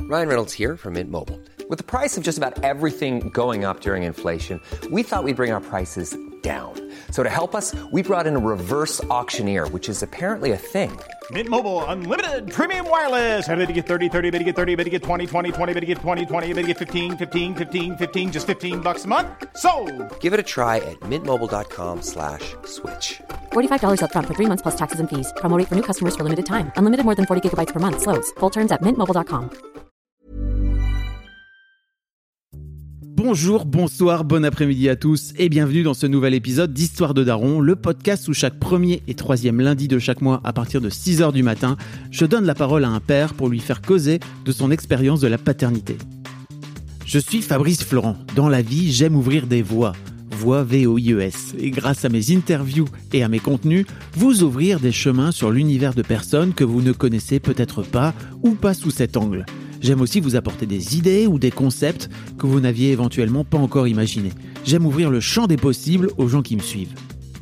Ryan Reynolds here from Mint Mobile. With the price of just about everything going up during inflation, we thought we'd bring our prices down. So to help us, we brought in a reverse auctioneer, which is apparently a thing. Mint Mobile Unlimited Premium Wireless. How to get 30, 30, how to get 30, how to get 20, 20, 20, how to get 20, 20, how to get 15, 15, 15, 15, just $15 a month? Sold! Give it a try at mintmobile.com/switch. $45 up front for 3 months plus taxes and fees. Promo rate for new customers for limited time. Unlimited more than 40 gigabytes per month. Slows full terms at mintmobile.com. Bonjour, bonsoir, bon après-midi à tous et bienvenue dans ce nouvel épisode d'Histoire de Daron, le podcast où chaque premier et troisième lundi de chaque mois à partir de 6h du matin, je donne la parole à un père pour lui faire causer de son expérience de la paternité. Je suis Fabrice Florent. Dans la vie, j'aime ouvrir des voies. Voix VOIES, et grâce à mes interviews et à mes contenus, vous ouvrir des chemins sur l'univers de personnes que vous ne connaissez peut-être pas ou pas sous cet angle. J'aime aussi vous apporter des idées ou des concepts que vous n'aviez éventuellement pas encore imaginés. J'aime ouvrir le champ des possibles aux gens qui me suivent.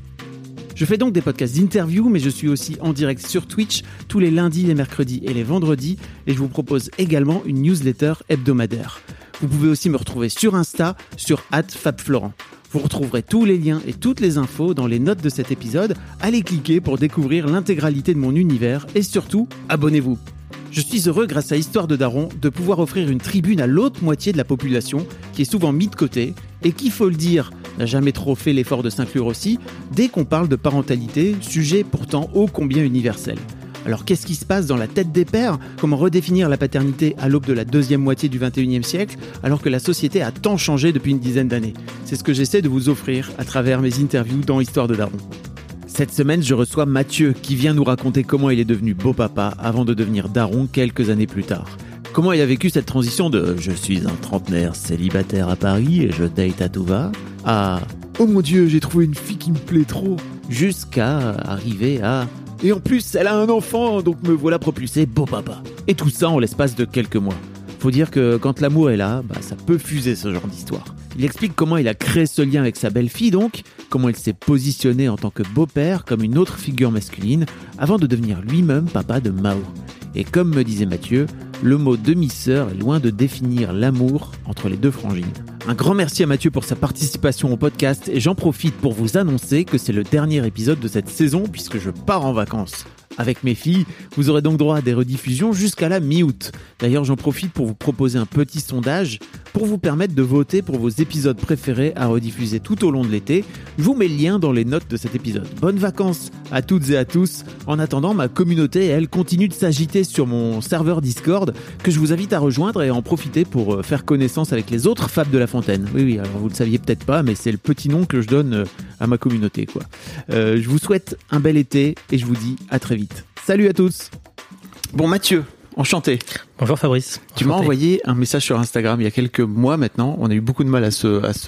Je fais donc des podcasts d'interviews, mais je suis aussi en direct sur Twitch tous les lundis, les mercredis et les vendredis, et je vous propose également une newsletter hebdomadaire. Vous pouvez aussi me retrouver sur Insta, sur @FabFlorent. Vous retrouverez tous les liens et toutes les infos dans les notes de cet épisode. Allez cliquer pour découvrir l'intégralité de mon univers et surtout, abonnez-vous. Je suis heureux, grâce à Histoire de Daron, de pouvoir offrir une tribune à l'autre moitié de la population qui est souvent mise de côté et qui, faut le dire, n'a jamais trop fait l'effort de s'inclure aussi dès qu'on parle de parentalité, sujet pourtant ô combien universel. Alors qu'est-ce qui se passe dans la tête des pères ? Comment redéfinir la paternité à l'aube de la deuxième moitié du XXIe siècle, alors que la société a tant changé depuis une dizaine d'années ? C'est ce que j'essaie de vous offrir à travers mes interviews dans Histoire de Daron. Cette semaine, je reçois Mathieu qui vient nous raconter comment il est devenu beau papa avant de devenir daron quelques années plus tard. Comment il a vécu cette transition de « je suis un trentenaire célibataire à Paris et je date à tout va » à « oh mon Dieu, j'ai trouvé une fille qui me plaît trop » jusqu'à arriver à « et en plus, elle a un enfant, donc me voilà propulsé beau papa ». Et tout ça en l'espace de quelques mois. Faut dire que quand l'amour est là, ça peut fuser ce genre d'histoire. Il explique comment il a créé ce lien avec sa belle-fille donc, comment il s'est positionné en tant que beau-père comme une autre figure masculine, avant de devenir lui-même papa de Mao. Et comme me disait Mathieu, le mot demi-sœur est loin de définir l'amour entre les deux frangines. Un grand merci à Mathieu pour sa participation au podcast et j'en profite pour vous annoncer que c'est le dernier épisode de cette saison puisque je pars en vacances. Avec mes filles, vous aurez donc droit à des rediffusions jusqu'à la mi-août. D'ailleurs, j'en profite pour vous proposer un petit sondage pour vous permettre de voter pour vos épisodes préférés à rediffuser tout au long de l'été. Je vous mets le lien dans les notes de cet épisode. Bonnes vacances à toutes et à tous. En attendant, ma communauté, elle, continue de s'agiter sur mon serveur Discord que je vous invite à rejoindre et en profiter pour faire connaissance avec les autres Fab de La Fontaine. Oui, alors vous le saviez peut-être pas, mais c'est le petit nom que je donne à ma communauté, quoi. Je vous souhaite un bel été et je vous dis à très vite. Salut à tous. Bon Mathieu, enchanté. Bonjour Fabrice. Tu m'as envoyé un message sur Instagram il y a quelques mois maintenant. On a eu beaucoup de mal à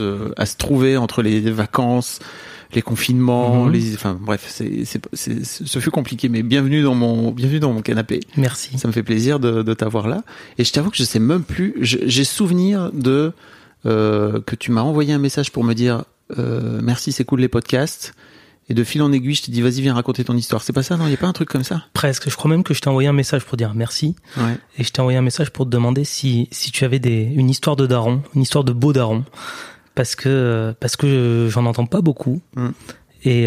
se trouver entre les vacances, les confinements, enfin bref, ce fut compliqué. Mais bienvenue dans mon canapé. Merci. Ça me fait plaisir de t'avoir là. Et je t'avoue que je sais même plus. J'ai souvenir de que tu m'as envoyé un message pour me dire merci, c'est cool les podcasts. Et de fil en aiguille, je t'ai dit, vas-y, viens raconter ton histoire. C'est pas ça, non? Il n'y a pas un truc comme ça? Presque. Je crois même que je t'ai envoyé un message pour dire merci. Ouais. Et je t'ai envoyé un message pour te demander si tu avais une histoire de daron, une histoire de beau daron. Parce que j'en entends pas beaucoup. Et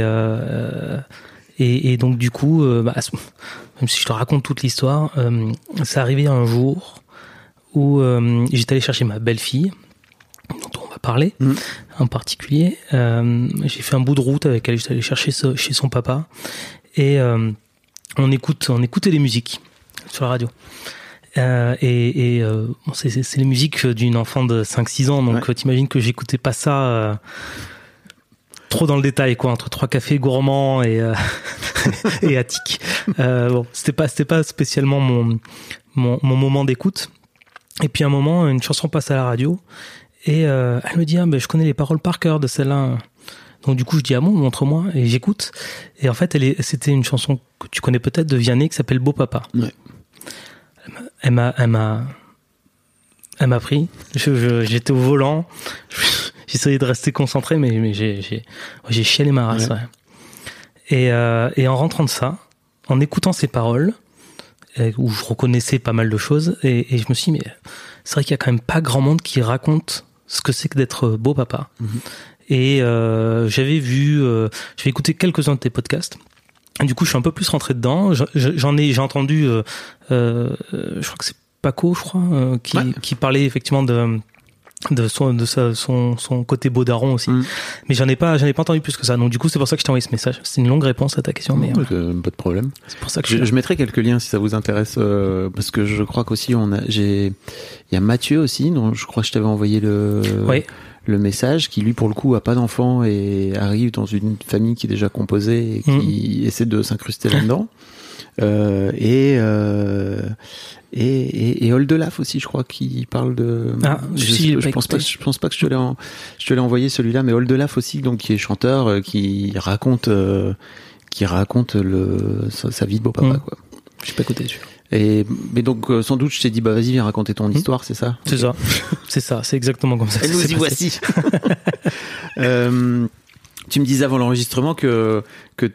donc, du coup, même si je te raconte toute l'histoire, c'est arrivé un jour où j'étais allé chercher ma belle-fille, dont on va parler en particulier. J'ai fait un bout de route avec elle, j'étais allé chercher chez son papa et on écoutait des musiques sur la radio. C'est les musiques d'une enfant de 5-6 ans, donc t'imagines que j'écoutais pas ça trop dans le détail, quoi, entre 3 cafés gourmands et Attic. C'était pas spécialement mon moment d'écoute. Et puis à un moment, une chanson passe à la radio et elle me dit je connais les paroles par cœur de celle-là. Donc du coup je dis bon, montre-moi, et j'écoute. Et en fait c'était une chanson que tu connais peut-être de Vianney qui s'appelle Beau Papa. Ouais. Elle m'a pris. J'étais au volant. J'essayais de rester concentré, mais j'ai chialé ma race. Ouais. Et en rentrant de ça, en écoutant ces paroles, où je reconnaissais pas mal de choses, et je me suis dit, mais c'est vrai qu'il y a quand même pas grand monde qui raconte ce que c'est que d'être beau papa. Et j'avais écouté quelques-uns de tes podcasts. Et du coup, je suis un peu plus rentré dedans. J'ai entendu, je crois que c'est Paco, qui parlait effectivement de son côté beau daron aussi. Mais j'en ai pas entendu plus que ça. Donc du coup, c'est pour ça que je t'ai envoyé ce message. C'est une longue réponse à ta question, mais pas de problème. C'est pour ça que je mettrai quelques liens si ça vous intéresse, parce que je crois qu'aussi il y a Mathieu aussi, dont je crois que je t'avais envoyé le message, qui lui pour le coup a pas d'enfant et arrive dans une famille qui est déjà composée et qui essaie de s'incruster là-dedans. Et Oldelaf aussi, je crois, qui parle de. Je pense pas que je te l'ai envoyé celui-là, mais Oldelaf aussi, donc qui est chanteur, qui raconte sa vie de beau papa, quoi. Je suis pas écouté dessus. Mais donc sans doute je t'ai dit vas-y viens raconter ton histoire, c'est ça? C'est ça. C'est ça, c'est exactement comme ça. Et nous y voici. Tu me disais avant l'enregistrement que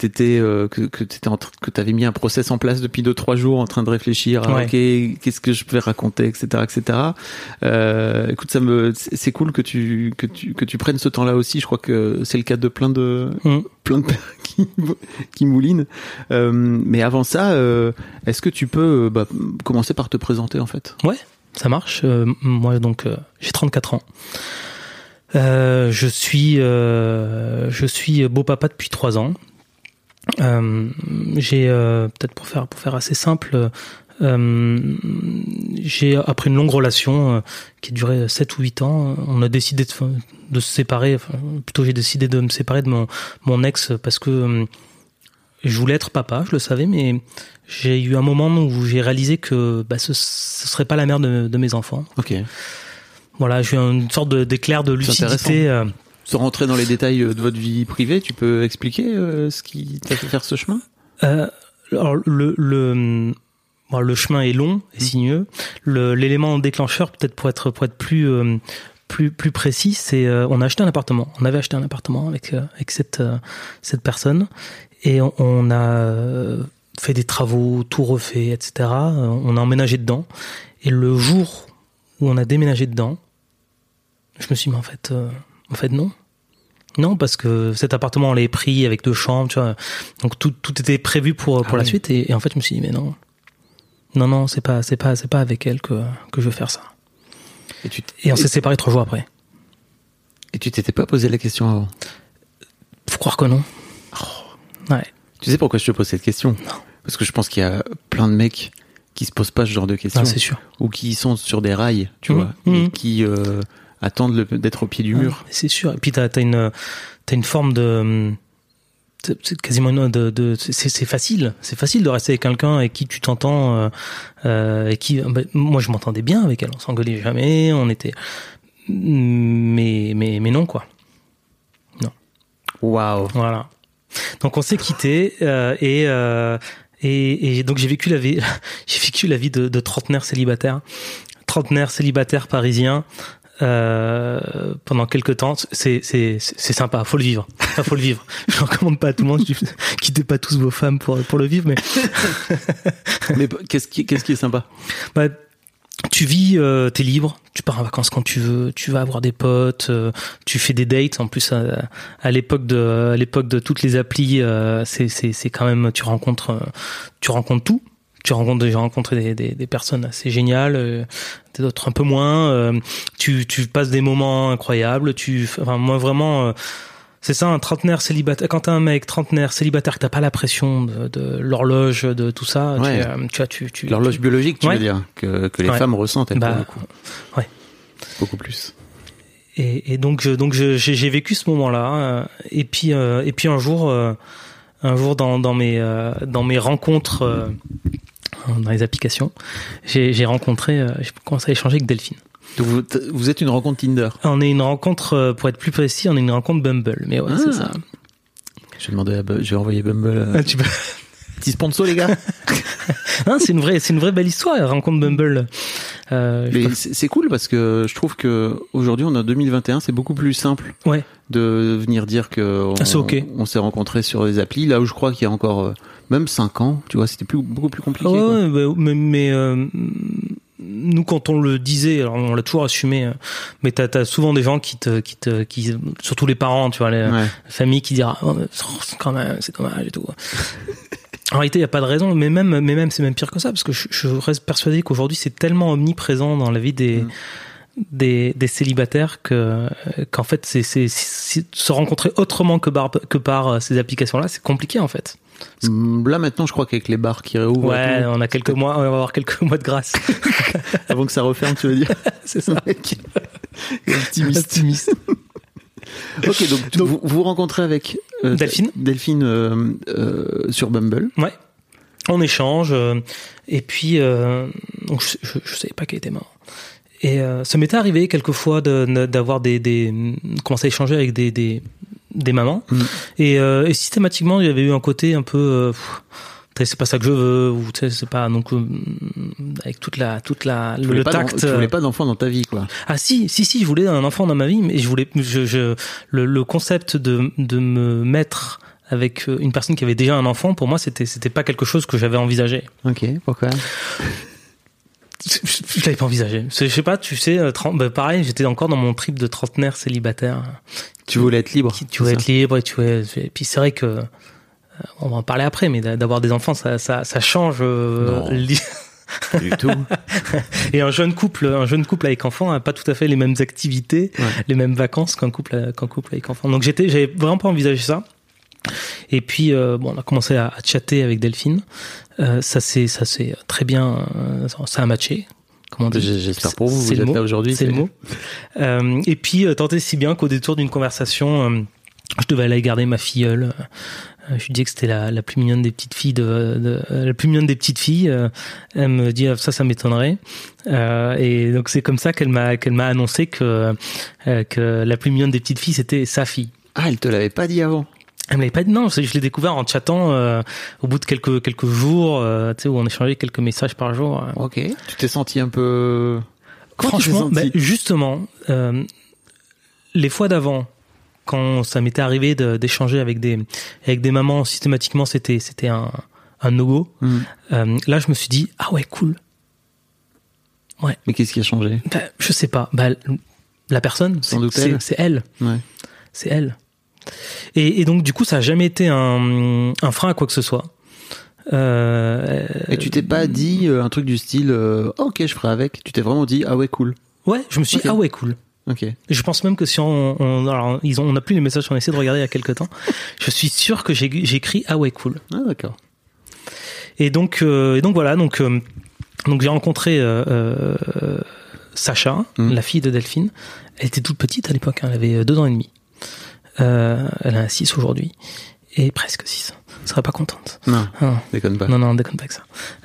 t'avais mis un process en place depuis 2-3 jours en train de réfléchir à qu'est-ce que je peux raconter, etc. Écoute, c'est cool que tu prennes ce temps-là aussi. Je crois que c'est le cas de plein de pères qui moulinent. Mais avant ça, est-ce que tu peux commencer par te présenter en fait? Ouais, ça marche. Moi donc j'ai 34 ans. Je suis beau papa depuis 3 ans. J'ai peut-être pour faire assez simple, j'ai après une longue relation qui a duré 7 ou 8 ans, on a décidé de se séparer. Plutôt j'ai décidé de me séparer de mon ex parce que je voulais être papa, je le savais, mais j'ai eu un moment où j'ai réalisé que ce serait pas la mère de mes enfants. Ok. Voilà, j'ai eu une sorte d'éclair de lucidité. Sans rentrer dans les détails de votre vie privée, tu peux expliquer ce qui t'a fait faire ce chemin? Alors le chemin est long et sinueux. L'élément déclencheur, peut-être pour être plus précis, c'est on a acheté un appartement. On avait acheté un appartement avec cette personne et on a fait des travaux, tout refait, etc. On a emménagé dedans et le jour où on a déménagé dedans, je me suis dit, en fait non, parce que cet appartement on l'avait pris avec 2 chambres, tu vois, donc tout était prévu pour la suite, et en fait je me suis dit mais non, c'est pas avec elle que je veux faire ça. Et on s'est séparés 3 jours après. Et tu t'étais pas posé la question avant? Faut croire que non. Ouais. Tu sais pourquoi je te pose cette question? Non. Parce que je pense qu'il y a plein de mecs qui se posent pas ce genre de questions. Non, c'est sûr. Ou qui sont sur des rails, tu vois, et qui attendent d'être au pied du mur. C'est sûr. Et puis t'as une forme de, c'est quasiment c'est facile de rester avec quelqu'un avec qui tu t'entends, et qui, moi je m'entendais bien avec elle, on s'engueulait jamais, on était, mais non quoi. Non. Waouh. Voilà. Donc on s'est quittés, et donc j'ai vécu la vie de trentenaire célibataire parisien pendant quelques temps. C'est sympa, faut le vivre. Je recommande pas à tout le monde, quittez pas tous vos femmes pour le vivre, mais mais qu'est-ce qui est sympa? Tu vis, t'es libre, tu pars en vacances quand tu veux, tu vas avoir des potes, tu fais des dates. En plus, à l'époque de toutes les applis, c'est quand même, tu rencontres tout. J'ai rencontré des personnes assez géniales, d'autres un peu moins. Tu passes des moments incroyables. Moi vraiment, c'est ça, un trentenaire célibataire. Quand t'es un mec trentenaire célibataire, que t'as pas la pression de l'horloge, de tout ça, ouais. tu l'horloge biologique, tu veux dire, que les femmes ressentent, elles, pour le coup. Ouais. Beaucoup plus. Et donc j'ai vécu ce moment-là. Et puis un jour dans mes rencontres dans les applications, j'ai commencé à échanger avec Delphine. Donc vous êtes une rencontre Tinder? On est une rencontre, pour être plus précis, on est une rencontre Bumble. Mais ouais, c'est ça. Je vais envoyer Bumble. Tu peux... Petit sponsor, les gars. Hein, c'est une vraie belle histoire, la rencontre Bumble. Mais c'est cool parce que je trouve que aujourd'hui, on est en 2021, c'est beaucoup plus simple Ouais. de venir dire que C'est ok. on s'est rencontrés sur les applis. Là où je crois qu'il y a encore même 5 ans, tu vois, c'était beaucoup plus compliqué. quoi. Ouais, mais nous, quand on le disait, alors on l'a toujours assumé, mais t'as souvent des gens qui surtout les parents, tu vois, les familles qui diront, oh, quand même, c'est dommage et tout. En réalité, il y a pas de raison, mais même c'est même pire que ça, parce que je reste persuadé qu'aujourd'hui, c'est tellement omniprésent dans la vie des célibataires qu'en fait, c'est se rencontrer autrement que par ces applications-là, c'est compliqué en fait. Là maintenant, je crois qu'avec les bars qui réouvrent, Ouais, on a quelques mois, on va avoir quelques mois de grâce. avant que ça referme, tu veux dire. C'est ça. Optimiste. Ok, donc vous vous rencontrez avec Delphine sur Bumble. Ouais. On échange et puis donc je savais pas qu'elle était morte. Et ça m'était arrivé quelquefois d'avoir commencer à échanger avec des mamans et systématiquement il y avait eu un côté un peu c'est pas ça que je veux, ou c'est pas donc avec toute le tact. Tu voulais pas d'enfant dans ta vie, quoi. Ah si, je voulais un enfant dans ma vie, mais je voulais le concept de me mettre avec une personne qui avait déjà un enfant, pour moi c'était pas quelque chose que j'avais envisagé. Ok, pourquoi? Je l'avais pas envisagé. Je sais pas, tu sais, pareil, j'étais encore dans mon trip de trentenaire célibataire. Tu voulais être libre. Tu voulais être libre et puis c'est vrai que on va en parler après, mais d'avoir des enfants, ça change. Du tout. Et un jeune couple avec enfants a pas tout à fait les mêmes activités, les mêmes vacances qu'un couple avec enfants. Donc j'avais vraiment pas envisagé ça. Et puis on a commencé à chatter avec Delphine. Ça s'est très bien, ça a matché. Comment dire. J'espère pour vous. Vous êtes là aujourd'hui. C'est le mot. Et puis tant et si bien qu'au détour d'une conversation, je devais aller garder ma filleule. Je lui disais que c'était la plus mignonne des petites filles la plus mignonne des petites filles. Elle me dit ça m'étonnerait. Et donc c'est comme ça qu'elle m'a annoncé que la plus mignonne des petites filles c'était sa fille. Ah, elle te l'avait pas dit avant. Elle me l'avait pas dit, non, je l'ai découvert en chattant au bout de quelques jours, tu sais, où on échangeait quelques messages par jour. Ok. Tu t'es senti un peu... Franchement, justement, les fois d'avant, quand ça m'était arrivé d'échanger avec des mamans, systématiquement c'était un no-go. Là, je me suis dit ah ouais, cool. Ouais. Mais qu'est-ce qui a changé? Je sais pas. La personne, c'est elle. Ouais. C'est elle. Et donc du coup, ça a jamais été un frein à quoi que ce soit. Et tu t'es pas dit un truc du style ok, je ferai avec. Tu t'es vraiment dit ah ouais, cool. Ouais, je me suis dit ah ouais, cool. Ok. Je pense même que si on n'a plus les messages qu'on a essayé de regarder il y a quelques temps. Je suis sûr que j'ai écrit ah ouais, cool. Ah d'accord. Et donc voilà, donc j'ai rencontré Sacha, la fille de Delphine. Elle était toute petite à l'époque, elle avait 2 ans et demi. Elle a 6 aujourd'hui. Et presque 6. Elle serait pas contente. Non, déconne pas. Non, déconne pas avec ça.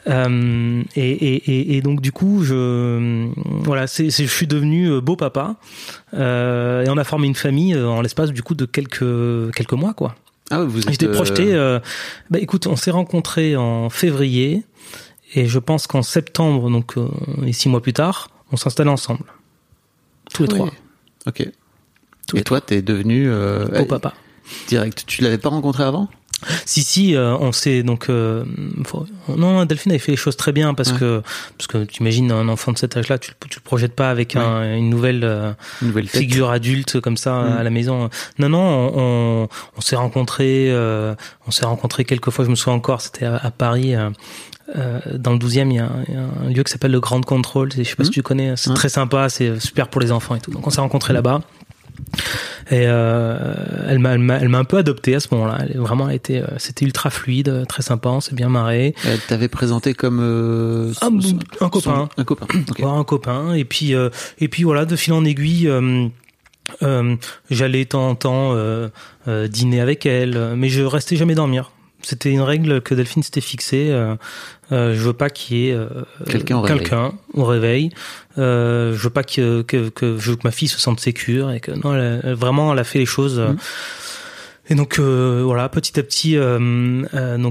Et donc du coup, je suis devenu beau papa. Et on a formé une famille en l'espace du coup de quelques mois, quoi. Ah ouais, vous êtes... J'étais projeté. Écoute, on s'est rencontrés en février. Et je pense qu'en septembre, donc et 6 mois plus tard, on s'installait ensemble. Tous les 3. Ok. Et toi, t'es devenu beau papa. Direct. Tu l'avais pas rencontré avant? Si, on s'est donc. Non, Delphine avait fait les choses très bien parce que tu imagines un enfant de cet âge-là, tu le projettes pas avec une nouvelle figure adulte comme ça à la maison. Non, on s'est rencontrés. On s'est rencontrés quelques fois. Je me souviens encore, c'était à Paris. Dans le 12e, il y a un lieu qui s'appelle le Grand Control. Je sais pas si tu connais. C'est très sympa. C'est super pour les enfants et tout. Donc on s'est rencontrés là-bas. Et elle m'a un peu adopté à ce moment-là. C'était ultra fluide, très sympa, on s'est bien marré. Elle t'avait présenté comme un copain. Un copain. Okay. Un copain. Et puis voilà, de fil en aiguille, j'allais de temps en temps dîner avec elle, mais je restais jamais dormir. C'était une règle que Delphine s'était fixée. Je veux pas qu'il y ait quelqu'un au réveil. Je veux pas que je veux que ma fille se sente sécure et que non, elle a fait les choses. Et donc voilà, petit à petit,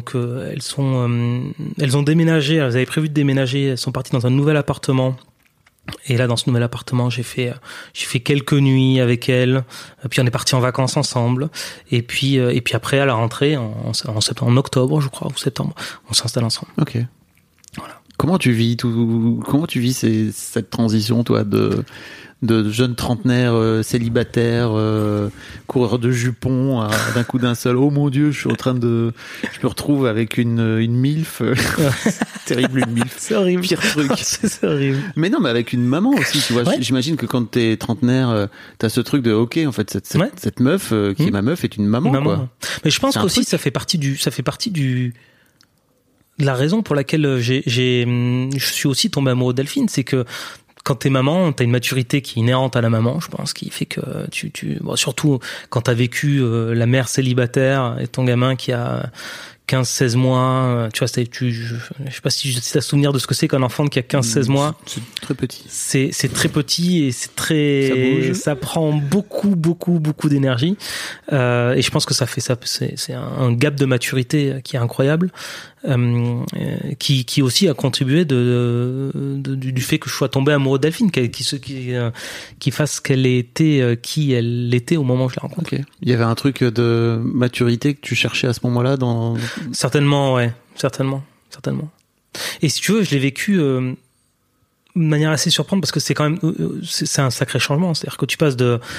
elles ont déménagé. Elles avaient prévu de déménager. Elles sont parties dans un nouvel appartement Et là, dans ce nouvel appartement, j'ai fait quelques nuits avec elle. Puis on est partis en vacances ensemble. Et puis après, à la rentrée, en octobre, je crois, ou septembre, on s'installe ensemble. Ok. Voilà. Comment tu vis cette transition, toi, de jeune trentenaire célibataire, coureur de jupons, d'un coup d'un seul. Oh mon Dieu, je me retrouve avec une milf, terrible une milf. C'est horrible. Pire truc. C'est horrible. Mais non, mais avec une maman aussi, tu vois. Ouais. J'imagine que quand t'es trentenaire, t'as ce truc de ok, en fait, cette meuf qui est ma meuf est une maman, quoi. Mais je pense qu'aussi ça fait partie de la raison pour laquelle je suis aussi tombé amoureux de Delphine, c'est que quand t'es maman, t'as une maturité qui est inhérente à la maman, je pense, qui fait que surtout quand t'as vécu la mère célibataire et ton gamin qui a 15-16 mois, tu vois, je sais pas si t'as souvenir de ce que c'est qu'un enfant qui a 15-16 mois. C'est très petit. C'est très petit et c'est très, ça prend beaucoup d'énergie. Et je pense que c'est un gap de maturité qui est incroyable. Qui aussi a contribué du fait que je sois tombé amoureux de Delphine, qui fasse qu'elle était qui elle était au moment où je l'ai rencontrée. Okay. Il y avait un truc de maturité que tu cherchais à ce moment-là dans... Certainement, ouais, certainement. Et si tu veux, je l'ai vécu de manière assez surprenante parce que c'est quand même c'est un sacré changement. C'est-à-dire que tu passes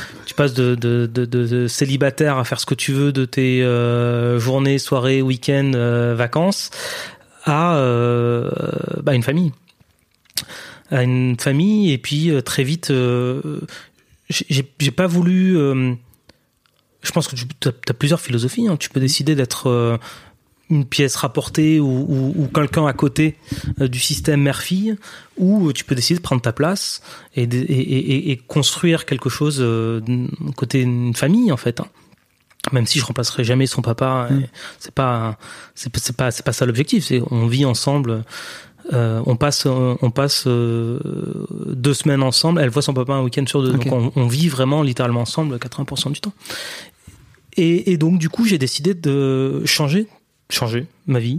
de célibataire à faire ce que tu veux de tes journées, soirées, week-ends, vacances à une famille. À une famille et puis très vite j'ai pas voulu je pense que tu as plusieurs philosophies, hein. Tu peux décider d'être une pièce rapportée ou quelqu'un à côté du système mère-fille, ou tu peux décider de prendre ta place et construire quelque chose côté une famille en fait, hein. Même si je remplacerai jamais son papa, c'est pas ça l'objectif. On vit ensemble, on passe 2 semaines ensemble. Elle voit son papa un week-end sur 2, okay. Donc on vit vraiment littéralement ensemble 80% du temps. Et donc du coup j'ai décidé de changer ma vie,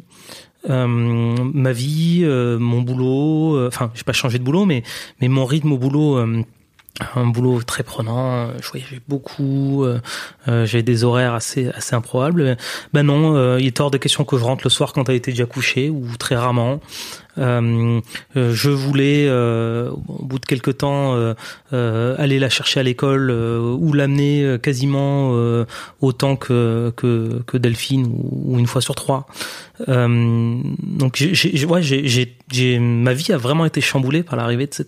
mon boulot, enfin j'ai pas changé de boulot, mais mon rythme au boulot, un boulot très prenant, je voyageais beaucoup, j'avais des horaires assez improbables. Ben non, il est hors de question que je rentre le soir quand elle était déjà couchée, ou très rarement. Je voulais au bout de quelques temps aller la chercher à l'école ou l'amener quasiment autant que Delphine, ou une fois sur 3. Donc ma vie a vraiment été chamboulée par l'arrivée de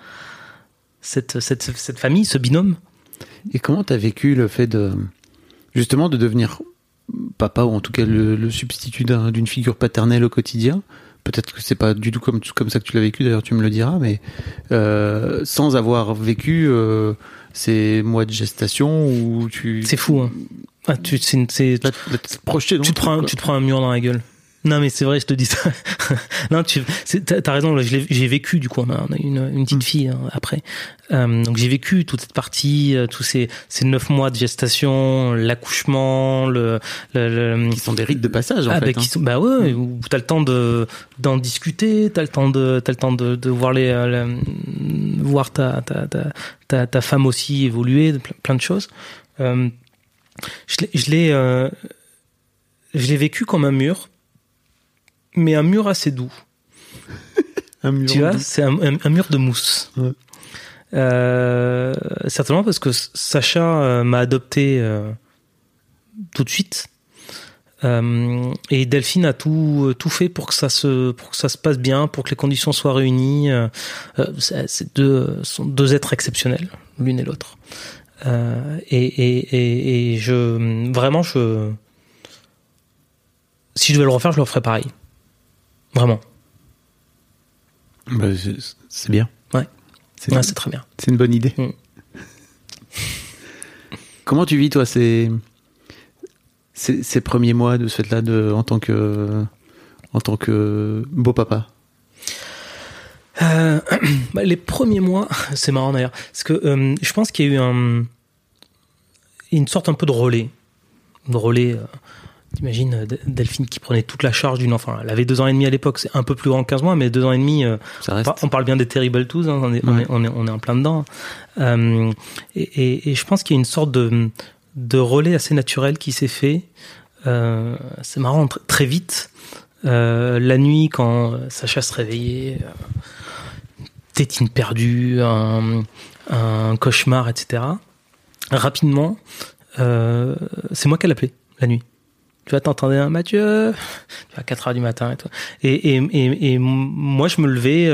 cette famille, ce binôme. Et comment t'as vécu le fait de devenir papa, ou en tout cas le substitut d'une figure paternelle au quotidien? Peut-être que c'est pas du tout comme ça que tu l'as vécu, d'ailleurs tu me le diras, mais sans avoir vécu ces mois de gestation où tu... C'est fou, hein. Ah, tu te prends un mur dans la gueule. Non, mais c'est vrai, je te dis ça. Non, t'as raison, j'ai vécu, du coup, on a une petite fille, hein, après. Donc j'ai vécu toute cette partie, tous ces 9 mois de gestation, l'accouchement, qui sont des rites de passage, en fait. Où t'as le temps d'en discuter, t'as le temps de voir voir ta femme aussi évoluer, plein de choses. Je l'ai vécu comme un mur, mais un mur assez doux. Tu vois, c'est un mur de mousse. Ouais. Certainement parce que Sacha m'a adopté tout de suite, et Delphine a tout fait pour que ça se passe bien, pour que les conditions soient réunies. Sont deux êtres exceptionnels, l'une et l'autre. Et si je devais le refaire, je le referais pareil. Vraiment. Bah, c'est bien. Ouais. C'est très bien. C'est une bonne idée. Comment tu vis, toi, ces premiers mois de ce fait-là en tant que beau papa? Les premiers mois, c'est marrant d'ailleurs, parce que je pense qu'il y a eu une sorte un peu de relais T'imagines Delphine qui prenait toute la charge d'une enfant. Elle avait 2 ans et demi à l'époque, c'est un peu plus grand que 15 mois, mais 2 ans et demi, on parle bien des Terrible Twos, hein, on est en plein dedans. Et je pense qu'il y a une sorte de relais assez naturel qui s'est fait. C'est marrant, très vite. La nuit, quand Sacha se réveillait, tétine perdue, un cauchemar, etc. Rapidement, c'est moi qui l'appelais la nuit. Tu vois, t'entendais un Mathieu, tu vois, à 4h du matin et tout. Et moi, je me levais,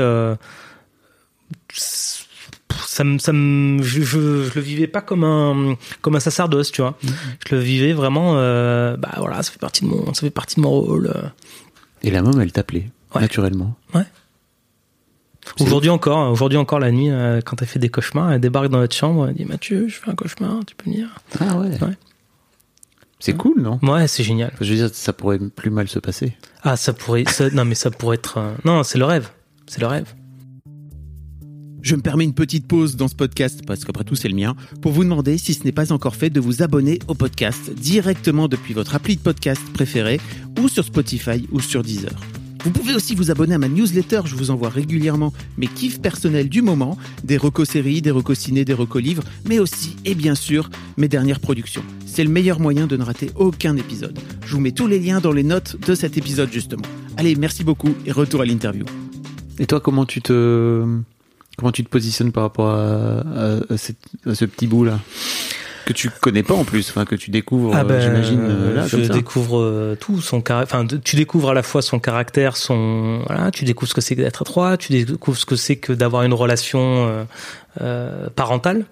je le vivais pas comme un sacerdoce, tu vois. Je le vivais vraiment, voilà, ça fait partie de mon rôle. Et la môme, elle t'appelait, naturellement. Ouais. Aujourd'hui encore, la nuit, quand elle fait des cauchemars, elle débarque dans notre chambre, elle dit Mathieu, je fais un cauchemar, tu peux venir. Ah ouais. C'est cool, non? Ouais, c'est génial. Je veux dire, ça pourrait plus mal se passer. Ah, ça pourrait être. Non, c'est le rêve. C'est le rêve. Je me permets une petite pause dans ce podcast, parce qu'après tout c'est le mien, pour vous demander, si ce n'est pas encore fait, de vous abonner au podcast directement depuis votre appli de podcast préféré, ou sur Spotify ou sur Deezer. Vous pouvez aussi vous abonner à ma newsletter, je vous envoie régulièrement mes kiffs personnels du moment, des recos séries, des recos ciné, des recos livres, mais aussi, et bien sûr, mes dernières productions. C'est le meilleur moyen de ne rater aucun épisode. Je vous mets tous les liens dans les notes de cet épisode justement. Allez, merci beaucoup et retour à l'interview. Et toi, comment tu te positionnes par rapport à ce petit bout-là que tu connais pas en plus, enfin que tu découvres, j'imagine là je comme ça. Découvre tout son caractère. Enfin, tu découvres à la fois son caractère, tu découvres ce que c'est d'être étroit, tu découvres ce que c'est que d'avoir une relation parentale.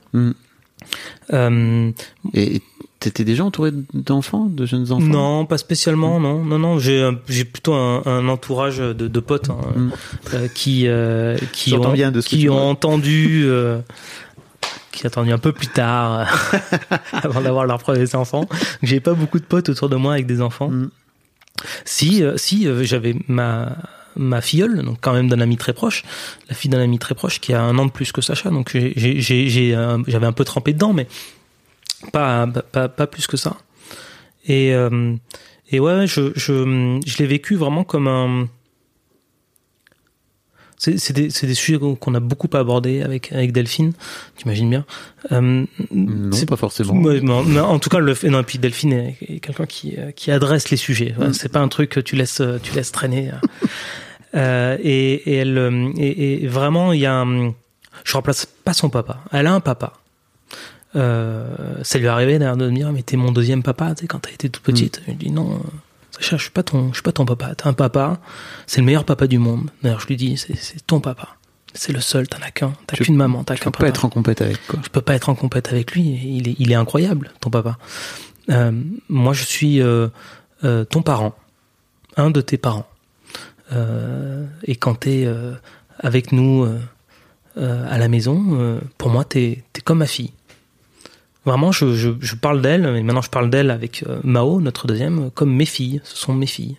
Et t'étais déjà entouré d'enfants, de jeunes enfants? Non, pas spécialement, non. J'ai plutôt un entourage de potes qui ont entendu un peu plus tard, avant d'avoir leurs premiers enfants. J'ai pas beaucoup de potes autour de moi avec des enfants. Si, j'avais ma filleule, donc quand même d'un ami très proche, la fille d'un ami très proche qui a 1 an de plus que Sacha, donc j'avais un peu trempé dedans, mais pas plus que ça. Et ouais, je l'ai vécu vraiment comme un. C'est des sujets qu'on a beaucoup abordés avec Delphine, t'imagines bien. Non, pas forcément. Non, en tout cas, et puis Delphine est quelqu'un qui adresse les sujets. C'est pas un truc que tu laisses traîner. Et vraiment, il y a je remplace pas son papa. Elle a un papa. Ça lui est arrivé d'ailleurs de me dire, mais t'es mon 2e papa, tu sais, quand t'as été toute petite. Je lui dis non. Sacha, je suis pas ton papa. T'as un papa, c'est le meilleur papa du monde. D'ailleurs, je lui dis, c'est ton papa. C'est le seul, t'en as qu'un. T'as qu'une maman, t'as qu'un papa. Tu peux pas être en compète avec quoi. Je peux pas être en compète avec lui. Il est incroyable, ton papa. Moi, je suis ton parent, un de tes parents. Et quand t'es avec nous à la maison, pour moi, t'es comme ma fille. Vraiment, je parle d'elle, mais maintenant je parle d'elle avec Mao, notre 2e, comme mes filles. Ce sont mes filles.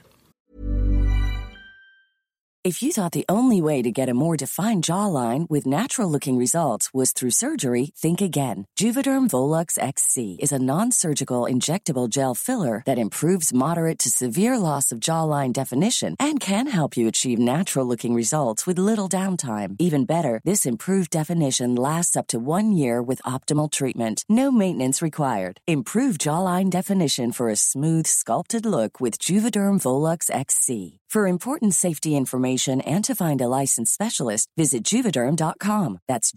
If you thought the only way to get a more defined jawline with natural-looking results was through surgery, think again. Juvederm Volux XC is a non-surgical injectable gel filler that improves moderate to severe loss of jawline definition and can help you achieve natural-looking results with little downtime. Even better, this improved definition lasts up to 1 year with optimal treatment. No maintenance required. Improve jawline definition for a smooth, sculpted look with Juvederm Volux XC. For important safety information and to find a licensed specialist, visit Juvederm.com. That's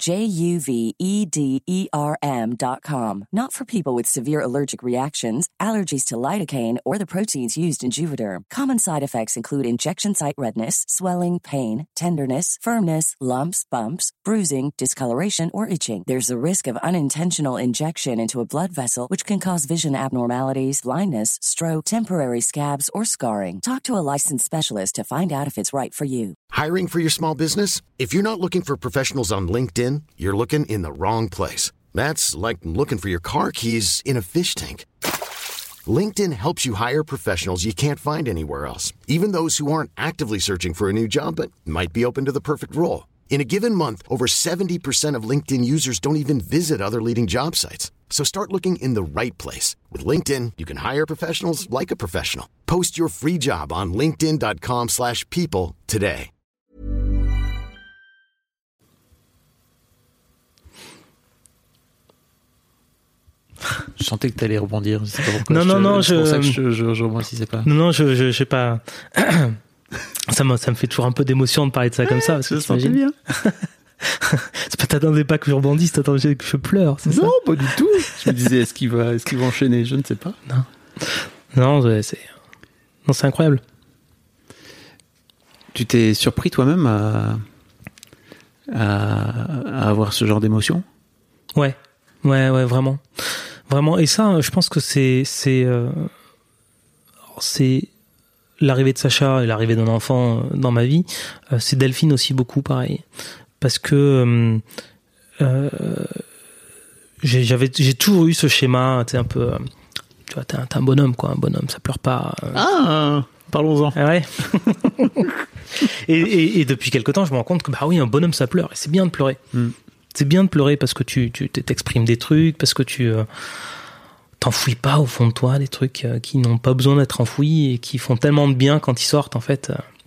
JUVEDERM.com. Not for people with severe allergic reactions, allergies to lidocaine, or the proteins used in Juvederm. Common side effects include injection site redness, swelling, pain, tenderness, firmness, lumps, bumps, bruising, discoloration, or itching. There's a risk of unintentional injection into a blood vessel, which can cause vision abnormalities, blindness, stroke, temporary scabs, or scarring. Talk to a licensed specialist to find out if it's right for you. Hiring for your small business? If you're not looking for professionals on LinkedIn, you're looking in the wrong place. That's like looking for your car keys in a fish tank. LinkedIn helps you hire professionals you can't find anywhere else, even those who aren't actively searching for a new job but might be open to the perfect role. In a given month, over 70% of LinkedIn users don't even visit other leading job sites. So start looking in the right place. With LinkedIn, you can hire professionals like a professional. Post your free job on linkedin.com/people today. Je sentais que t'allais rebondir. Je sais pas pourquoi. Non, c'est pour ça que je rebondissais pas. Non, je sais pas. Ça me fait toujours un peu d'émotion de parler de ça comme ça. Parce que je sentais bien. C'est pas, t'attendais pas que je rebondisse, t'attendais que je pleure, c'est ça? Non, pas du tout. Je me disais, est-ce qu'il va enchaîner? Je ne sais pas. Non, c'est incroyable. Tu t'es surpris toi-même à avoir ce genre d'émotion? Ouais, vraiment. Vraiment. Et ça, je pense que c'est l'arrivée de Sacha et l'arrivée d'un enfant dans ma vie. C'est Delphine aussi beaucoup, pareil. Parce que j'ai toujours eu ce schéma, tu sais, un peu, tu vois, t'es un bonhomme, quoi. Un bonhomme, ça pleure pas. Parlons-en. Ah ouais. et depuis quelque temps, je me rends compte que, bah oui, un bonhomme, ça pleure. Et c'est bien de pleurer. C'est bien de pleurer parce que tu t'exprimes des trucs, parce que tu t'enfouis pas au fond de toi des trucs qui n'ont pas besoin d'être enfouis et qui font tellement de bien quand ils sortent, en fait.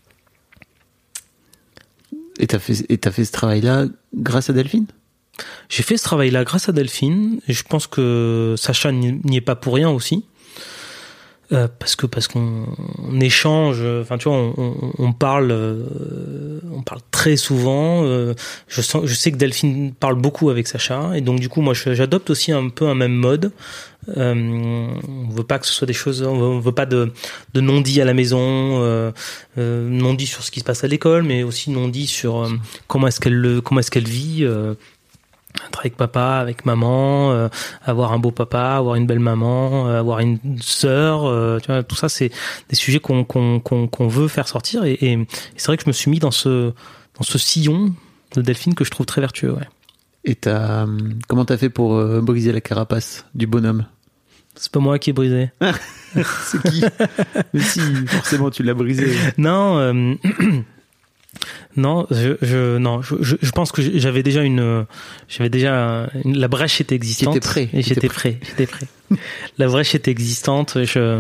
Et t'as fait ce travail-là grâce à Delphine? J'ai fait ce travail-là grâce à Delphine. Et je pense que Sacha n'y est pas pour rien aussi. Parce qu'on échange, enfin tu vois, on parle très souvent. Je sais que Delphine parle beaucoup avec Sacha, et donc du coup moi j'adopte aussi un peu un même mode. On veut pas que ce soit des choses, on veut pas de non-dit à la maison, non-dit sur ce qui se passe à l'école, mais aussi non-dit sur comment est-ce qu'elle vit. Être avec papa, avec maman, avoir un beau papa, avoir une belle maman, avoir une sœur, tu vois, tout ça c'est des sujets qu'on veut faire sortir, et c'est vrai que je me suis mis dans ce sillon de Delphine que je trouve très vertueux, ouais. Et comment t'as fait pour briser la carapace du bonhomme? C'est pas moi qui ai brisé. C'est qui? Mais si, forcément tu l'as brisé. Non, non, je pense que j'avais déjà la brèche était existante. T'étais prêt. Et j'étais prêt. La brèche était existante.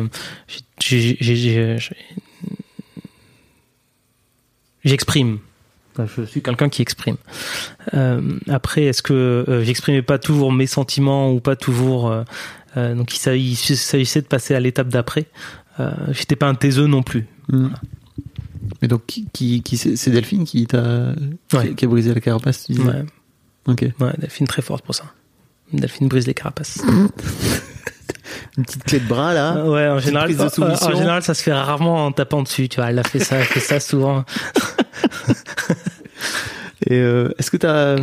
J'exprime. Je suis quelqu'un qui exprime. Après, est-ce que j'exprimais pas toujours mes sentiments ou pas toujours, donc il s'agissait de passer à l'étape d'après. J'étais pas un taiseux non plus. Voilà. Mais donc, c'est Delphine qui a brisé la carapace, tu disais? Ouais. Ok. Ouais, Delphine très forte pour ça. Delphine brise les carapaces. Une petite clé de bras, là. Ouais, en général, ça se fait rarement en tapant dessus, tu vois. Elle fait ça souvent. Et est-ce que t'as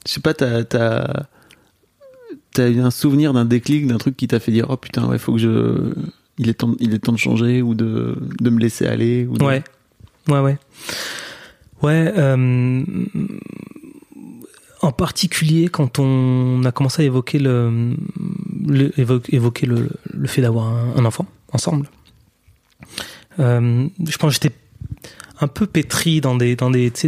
eu un souvenir d'un déclic, d'un truc qui t'a fait dire, oh putain, ouais, faut que il est temps de changer, ou de me laisser aller, ou Ouais. En particulier quand on a commencé à évoquer le fait d'avoir un enfant ensemble. Je pense que j'étais un peu pétri dans des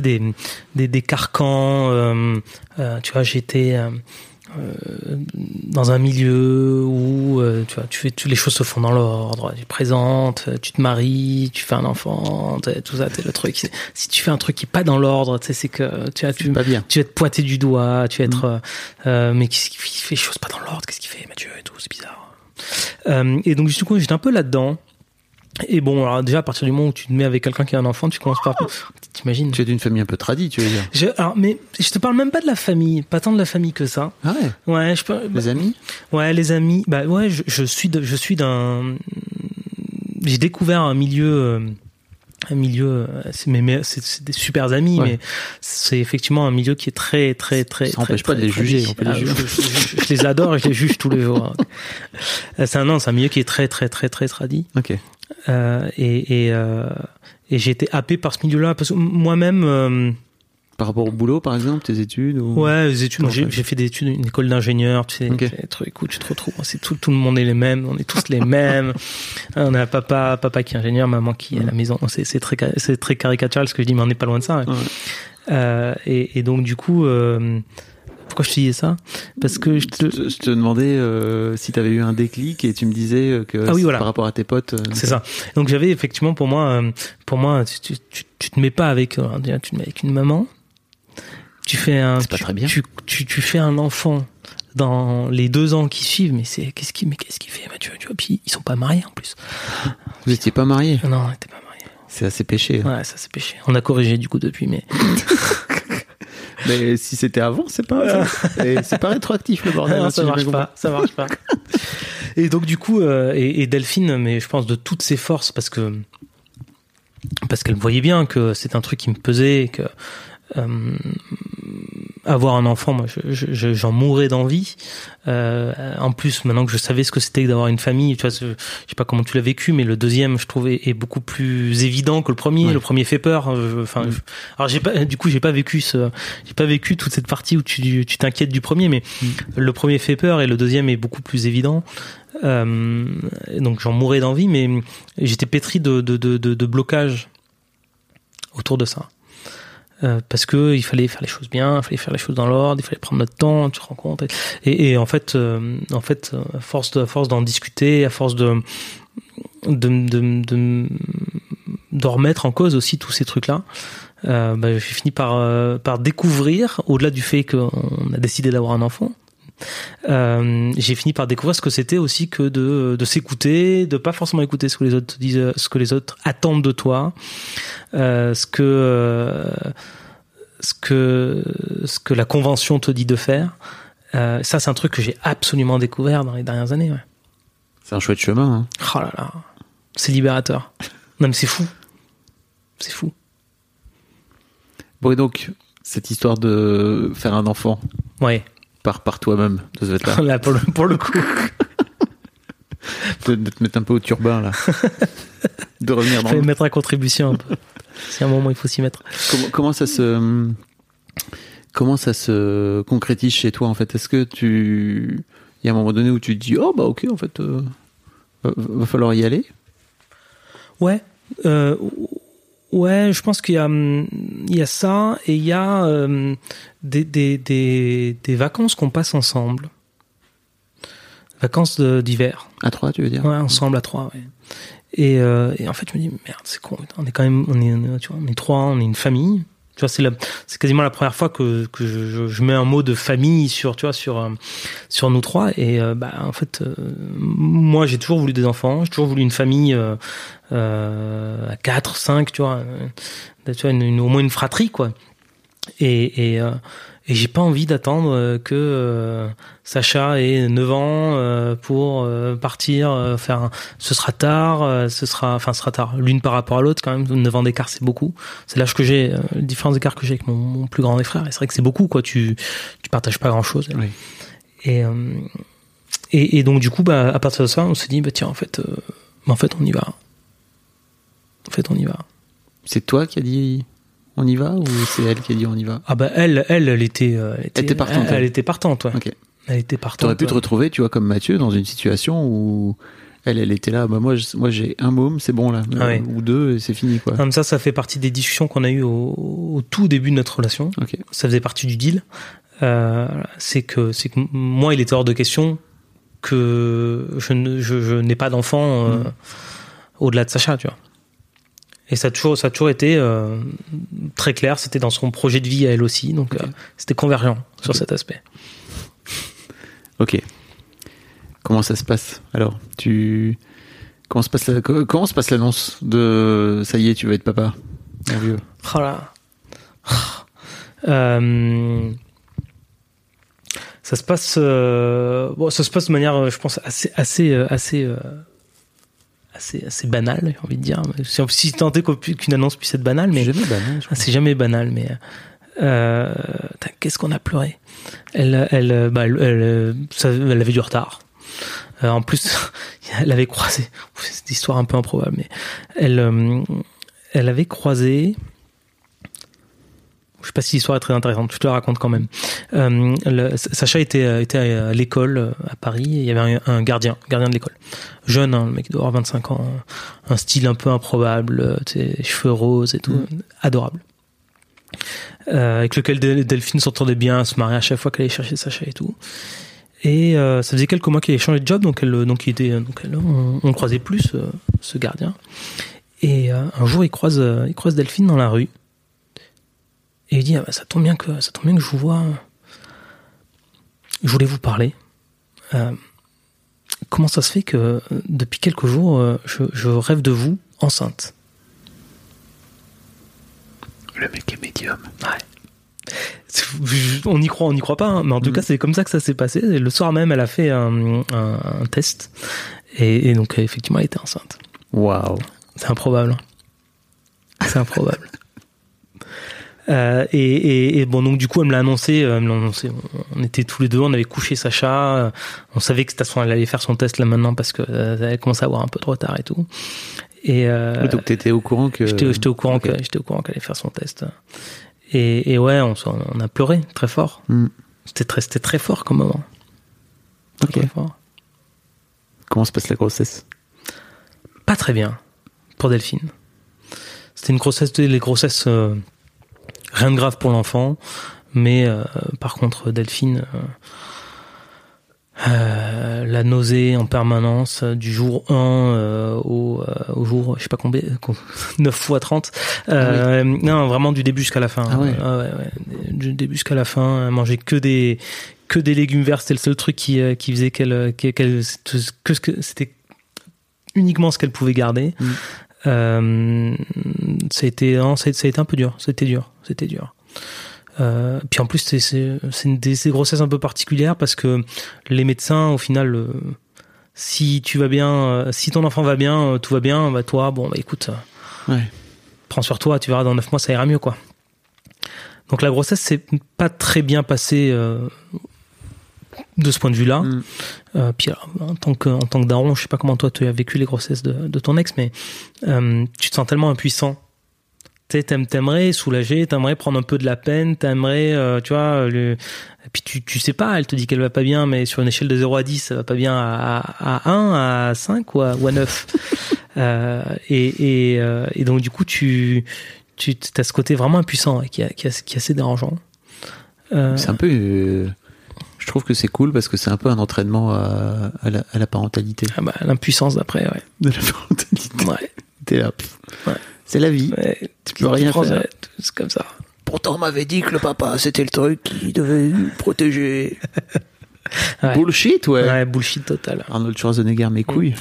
carcans. Tu vois, j'étais dans un milieu où tu vois, les choses se font dans l'ordre. Tu présentes, tu te maries, tu fais un enfant, tout ça, le truc. Si tu fais un truc qui est pas dans l'ordre, c'est que tu vas être pointé du doigt, tu vas être mais qu'est-ce qui fait les choses pas dans l'ordre, qu'est-ce qu'il fait, Mathieu, et tout, c'est bizarre. Et donc du coup j'étais un peu là-dedans. Et bon, alors déjà à partir du moment où tu te mets avec quelqu'un qui a un enfant, tu commences par, t'imagines. Tu es d'une famille un peu tradie, tu veux dire. Mais je te parle même pas de la famille, pas tant de la famille que ça. Ah ouais. Ouais, les amis. Ouais, les amis. Bah ouais, je suis d'un. J'ai découvert un milieu. C'est des super amis, ouais. Mais c'est effectivement un milieu qui est très. Ça n'empêche pas de les juger. On peut les juger. Je les adore et je les juge tous les jours. C'est un milieu qui est très tradit. Ok. Et j'ai été happé par ce milieu-là parce que moi-même. Par rapport au boulot, par exemple, tes études ou... Ouais, les études. Moi, j'ai fait des études, une école d'ingénieur. Tu sais, les trucs, écoute, tu te retrouves. C'est tout le monde est les mêmes. On est tous les mêmes. On a papa qui est ingénieur, maman qui est à la maison. C'est très caricatural ce que je dis, mais on n'est pas loin de ça. Ouais. Et donc du coup, pourquoi je te disais ça? Parce que je te demandais si tu avais eu un déclic et tu me disais que voilà. Par rapport à tes potes. C'est ça. Donc j'avais effectivement pour moi, tu te mets pas avec, tu te mets avec une maman. Tu fais c'est pas très bien. Tu fais un enfant dans les 2 ans qui suivent, mais qu'est-ce qu'il fait, Mathieu? Tu vois, puis ils sont pas mariés en plus. Vous étiez pas mariés? Non, on n'était pas mariés. C'est assez péché. Ouais, ça c'est péché. On a corrigé du coup depuis, mais. Mais si c'était avant, c'est pas rétroactif le bordel. Non, ça marche pas. Et donc du coup, et Delphine, mais je pense de toutes ses forces, parce qu'elle voyait bien que c'est un truc qui me pesait, que avoir un enfant, moi j'en mourais d'envie. En plus, maintenant que je savais ce que c'était d'avoir une famille, tu vois, je sais pas comment tu l'as vécu, mais le deuxième, je trouvais, est beaucoup plus évident que le premier. Ouais. Le premier fait peur. Alors j'ai pas vécu toute cette partie où tu t'inquiètes du premier, mais le premier fait peur et le deuxième est beaucoup plus évident. Donc j'en mourais d'envie, mais j'étais pétri de blocage autour de ça. Parce que il fallait faire les choses bien, il fallait faire les choses dans l'ordre, il fallait prendre notre temps, tu te rends compte. Et en fait, à force d'en discuter, à force de remettre en cause aussi tous ces trucs-là, j'ai fini par découvrir, au-delà du fait qu'on a décidé d'avoir un enfant, j'ai fini par découvrir ce que c'était aussi que de s'écouter, de pas forcément écouter ce que les autres te disent, ce que les autres attendent de toi, ce que la convention te dit de faire. Ça, c'est un truc que j'ai absolument découvert dans les dernières années. Ouais. C'est un chouette chemin. Hein. Oh là là, c'est libérateur. Non mais c'est fou. Bon, et donc cette histoire de faire un enfant. Ouais. Par toi-même, de ce fait-là. Là, pour le coup. de te mettre un peu au turbin, là. De revenir dans le... mettre à contribution un peu. C'est un moment, il faut s'y mettre. Comment ça se concrétise chez toi, en fait? Est-ce que il y a un moment donné où tu te dis, oh, bah, ok, en fait, va falloir y aller? Ouais. Ouais, je pense qu'il y a ça, et il y a des vacances qu'on passe ensemble. Vacances d'hiver. À 3, tu veux dire? Ouais, ensemble à 3, ouais. Et en fait, je me dis, merde, c'est con. On est quand même, tu vois, on est 3, on est une famille. Tu vois, c'est quasiment la première fois que je mets un mot de famille sur nous 3. Et en fait, moi, j'ai toujours voulu des enfants, j'ai toujours voulu une famille à 4, 5, tu vois, au moins une fratrie, quoi. Et j'ai pas envie d'attendre que Sacha ait 9 ans pour partir faire ce sera tard, l'une par rapport à l'autre quand même. 9 ans d'écart, c'est beaucoup. C'est l'âge que j'ai, les différents écarts que j'ai avec mon plus grand des frères. Et c'est vrai que c'est beaucoup, quoi. Tu partages pas grand chose. Oui. Et donc du coup, à partir de ça, on s'est dit, tiens, en fait, on y va. C'est toi qui as dit on y va, ou c'est elle qui a dit on y va? Ah elle était partante. Elle était partante, ouais. Okay. Elle était partante. T'aurais pu te retrouver, tu vois, comme Mathieu, dans une situation où elle était là, moi j'ai un môme, c'est bon là, ou 2 et c'est fini, quoi. Comme ça fait partie des discussions qu'on a eues au tout début de notre relation. Okay. Ça faisait partie du deal. C'est que moi, il était hors de question que je n'ai pas d'enfant au-delà de Sacha, tu vois. Et ça a toujours été très clair. C'était dans son projet de vie à elle aussi, donc c'était convergent sur cet aspect. Ok. Comment ça se passe alors? Comment se passe l'annonce de ça y est, tu vas être papa, mon vieux? Oh là. Ça se passe de manière, je pense, assez banale, j'ai envie de dire. Si tant est qu'une annonce puisse être banale, mais c'est jamais banal. Mais qu'est-ce qu'on a pleuré. Elle avait du retard. En plus, elle avait croisé. C'est une histoire un peu improbable, mais elle avait croisé. Je sais pas si l'histoire est très intéressante, je te la raconte quand même. Sacha était à l'école à Paris, et il y avait un gardien de l'école. Jeune, hein, le mec doit avoir 25 ans, un style un peu improbable, cheveux roses et tout, adorable. Avec lequel Delphine s'entendait bien, se mariait à chaque fois qu'elle allait chercher Sacha et tout. Et ça faisait quelques mois qu'elle avait changé de job, donc on le croisait plus, ce gardien. Et un jour, il croise Delphine dans la rue. Et il dit, ça tombe bien que je vous vois. Je voulais vous parler. Comment ça se fait que depuis quelques jours, je rêve de vous enceinte? Le mec est médium. Ouais. On n'y croit pas, hein, mais en tout cas, c'est comme ça que ça s'est passé. Et le soir même, elle a fait un test. Et donc, effectivement, elle était enceinte. Waouh. C'est improbable. C'est improbable. Et bon, donc du coup elle me l'a annoncé, on était tous les deux, on avait couché Sacha, on savait que de toute façon elle allait faire son test là maintenant parce que elle avait commencé à avoir un peu de retard et tout. Et donc t'étais au courant que j'étais au courant qu'elle allait faire son test. Et ouais, on a pleuré très fort. C'était très fort comme moment. Très fort. Comment se passe la grossesse? Pas très bien pour Delphine. C'était une grossesse, les grossesses rien de grave pour l'enfant, mais par contre Delphine, la nausée en permanence du jour 1 au jour, je sais pas combien, 9 fois 30. Non, vraiment du début jusqu'à la fin. Du début jusqu'à la fin, elle mangeait que des légumes verts, c'était le seul truc qui faisait qu'elle c'était uniquement ce qu'elle pouvait garder. Ça a été un peu dur, c'était dur. Puis en plus c'est des grossesses un peu particulières parce que les médecins au final si tu vas bien, si ton enfant va bien, tout va bien, bah toi écoute, prends sur toi, tu verras dans 9 mois ça ira mieux quoi. Donc la grossesse s'est pas très bien passée de ce point de vue-là. Puis alors, en tant que daron, je sais pas comment toi tu as vécu les grossesses de ton ex, mais tu te sens tellement impuissant. T'aimerais soulager, t'aimerais prendre un peu de la peine, t'aimerais, tu vois, et puis tu sais pas, elle te dit qu'elle va pas bien, mais sur une échelle de 0 à 10, ça va pas bien à 1, à 5 ou à 9. Et donc du coup, tu as ce côté vraiment impuissant qui est assez dérangeant. C'est un peu... Je trouve que c'est cool parce que c'est un peu un entraînement à la parentalité. Ah bah, l'impuissance d'après, ouais. De la parentalité. Ouais. T'es là. Ouais. C'est la vie. Ouais. Tu peux rien faire. C'est comme ça. Pourtant, on m'avait dit que le papa, c'était le truc qui devait nous protéger. Ouais. Bullshit, ouais. Ouais, bullshit total. Arnold Schwarzenegger, mes couilles.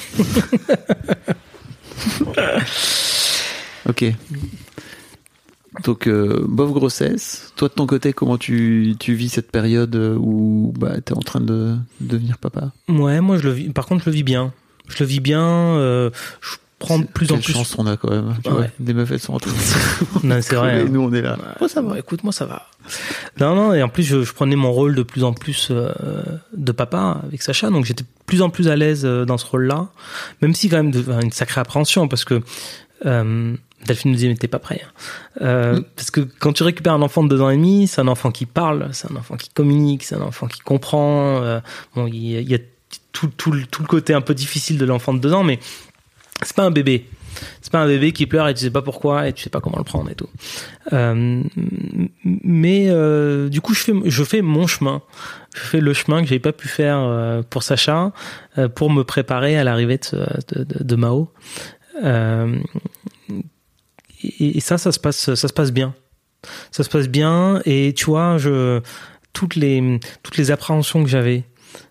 Ok. Donc, bof grossesse. Toi, de ton côté, comment tu vis cette période où t'es en train de devenir papa? Ouais, moi, par contre, je le vis bien. Je le vis bien. Je prends de plus en plus. Quelle chance on a quand même. Tu vois, des meufs, elles sont en train de... Non, c'est vrai. Et nous, on est là. Ouais, ça va. Écoute, moi, ça va. Non. Et en plus, je prenais mon rôle de plus en plus de papa avec Sacha. Donc, j'étais de plus en plus à l'aise dans ce rôle-là. Même si, quand même, une sacrée appréhension parce que... Delphine nous dit mais t'es pas prêt parce que quand tu récupères un enfant de 2 ans et demi, c'est un enfant qui parle, c'est un enfant qui communique, c'est un enfant qui comprend. Il y a tout le côté un peu difficile de l'enfant de 2 ans, mais c'est pas un bébé qui pleure et tu sais pas pourquoi et tu sais pas comment le prendre et tout. Mais du coup je fais mon chemin, je fais le chemin que j'avais pas pu faire pour Sacha pour me préparer à l'arrivée de Mao. Et ça se passe bien. Ça se passe bien et tu vois, toutes les appréhensions que j'avais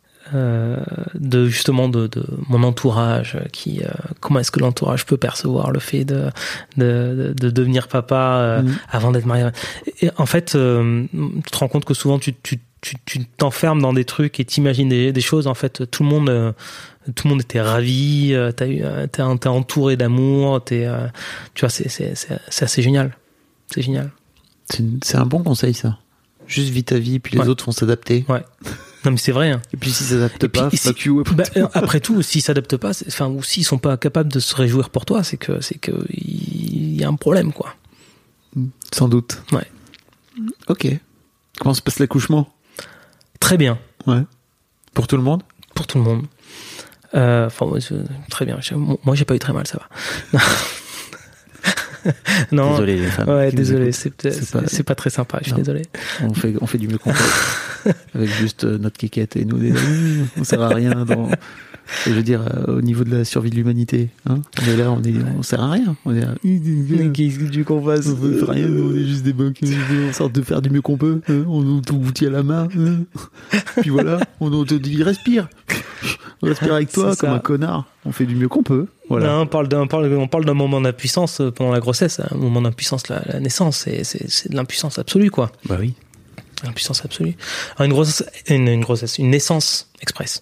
de mon entourage comment est-ce que l'entourage peut percevoir le fait de devenir papa avant d'être marié. Et en fait, tu te rends compte que souvent tu t'enfermes dans des trucs et t'imagines des choses. En fait, tout le monde était ravi. T'es entouré d'amour. Tu vois, c'est assez génial. C'est génial. C'est un bon conseil, ça. Juste vis ta vie, puis les autres vont s'adapter. Ouais. Non, mais c'est vrai. Hein. Et puis s'ils s'adaptent pas, fuck you. Après tout, s'ils s'adaptent pas, ou s'ils sont pas capables de se réjouir pour toi, c'est que il y a un problème, quoi. Sans doute. Ouais. Ok. Comment se passe l'accouchement? Très bien. Ouais. Pour tout le monde? Pour tout le monde. Très bien. Moi, j'ai pas eu très mal, ça va. Non. Désolé les femmes. Ouais, désolé. C'est pas très sympa. Je suis désolé. On fait du mieux qu'on peut. Avec juste notre kékette et nous, on sert à rien dans. Je veux dire, au niveau de la survie de l'humanité, hein, on est là, on sert à rien. On est là. Qu'est-ce que tu qu'on fasse? On veut rien, nous, on est juste des bugs. On sort de faire du mieux qu'on peut. Hein, on tout outil à la main. Hein. Puis voilà, on te dit respire. On respire avec toi comme un connard. On fait du mieux qu'on peut. Voilà. Non, on parle d'un moment d'impuissance pendant la grossesse. Un moment d'impuissance, la naissance, c'est de l'impuissance absolue, quoi. Bah oui. L'impuissance absolue. Alors une naissance express.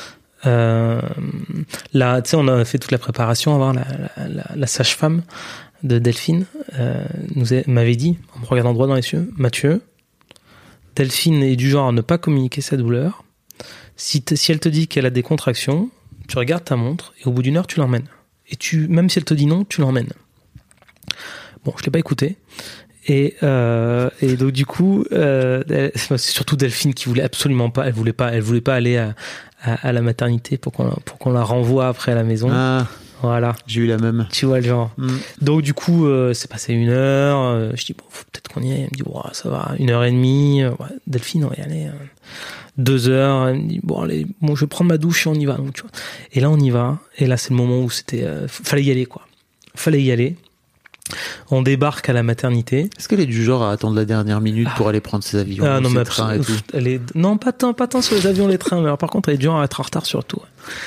Là, tu sais, on a fait toute la préparation avant. La sage-femme de Delphine m'avait dit, en me regardant droit dans les yeux, Mathieu, Delphine est du genre à ne pas communiquer sa douleur. Si elle te dit qu'elle a des contractions, tu regardes ta montre et au bout d'1 heure, tu l'emmènes. Et même si elle te dit non, tu l'emmènes. Bon, je l'ai pas écouté. Et donc du coup, c'est surtout Delphine qui voulait absolument pas. Elle voulait pas aller à la maternité pour qu'on la renvoie après à la maison. Ah, voilà. J'ai eu la même. Tu vois le genre. Donc du coup, c'est passé 1 heure. Je dis bon, faut peut-être qu'on y aille. Elle me dit bon, ça va. 1h30. Ouais, Delphine, on va y aller. 2 heures. Elle me dit bon, allez, bon, je vais prendre ma douche et on y va. Donc, tu vois. Et là, on y va. Et là, c'est le moment où fallait y aller, quoi. Fallait y aller. On débarque à la maternité. Est-ce qu'elle est du genre à attendre la dernière minute pour aller prendre ses avions, non, ses trains et tout? Non, pas tant sur les avions, les trains, mais alors, par contre, elle est du genre à être en retard sur tout.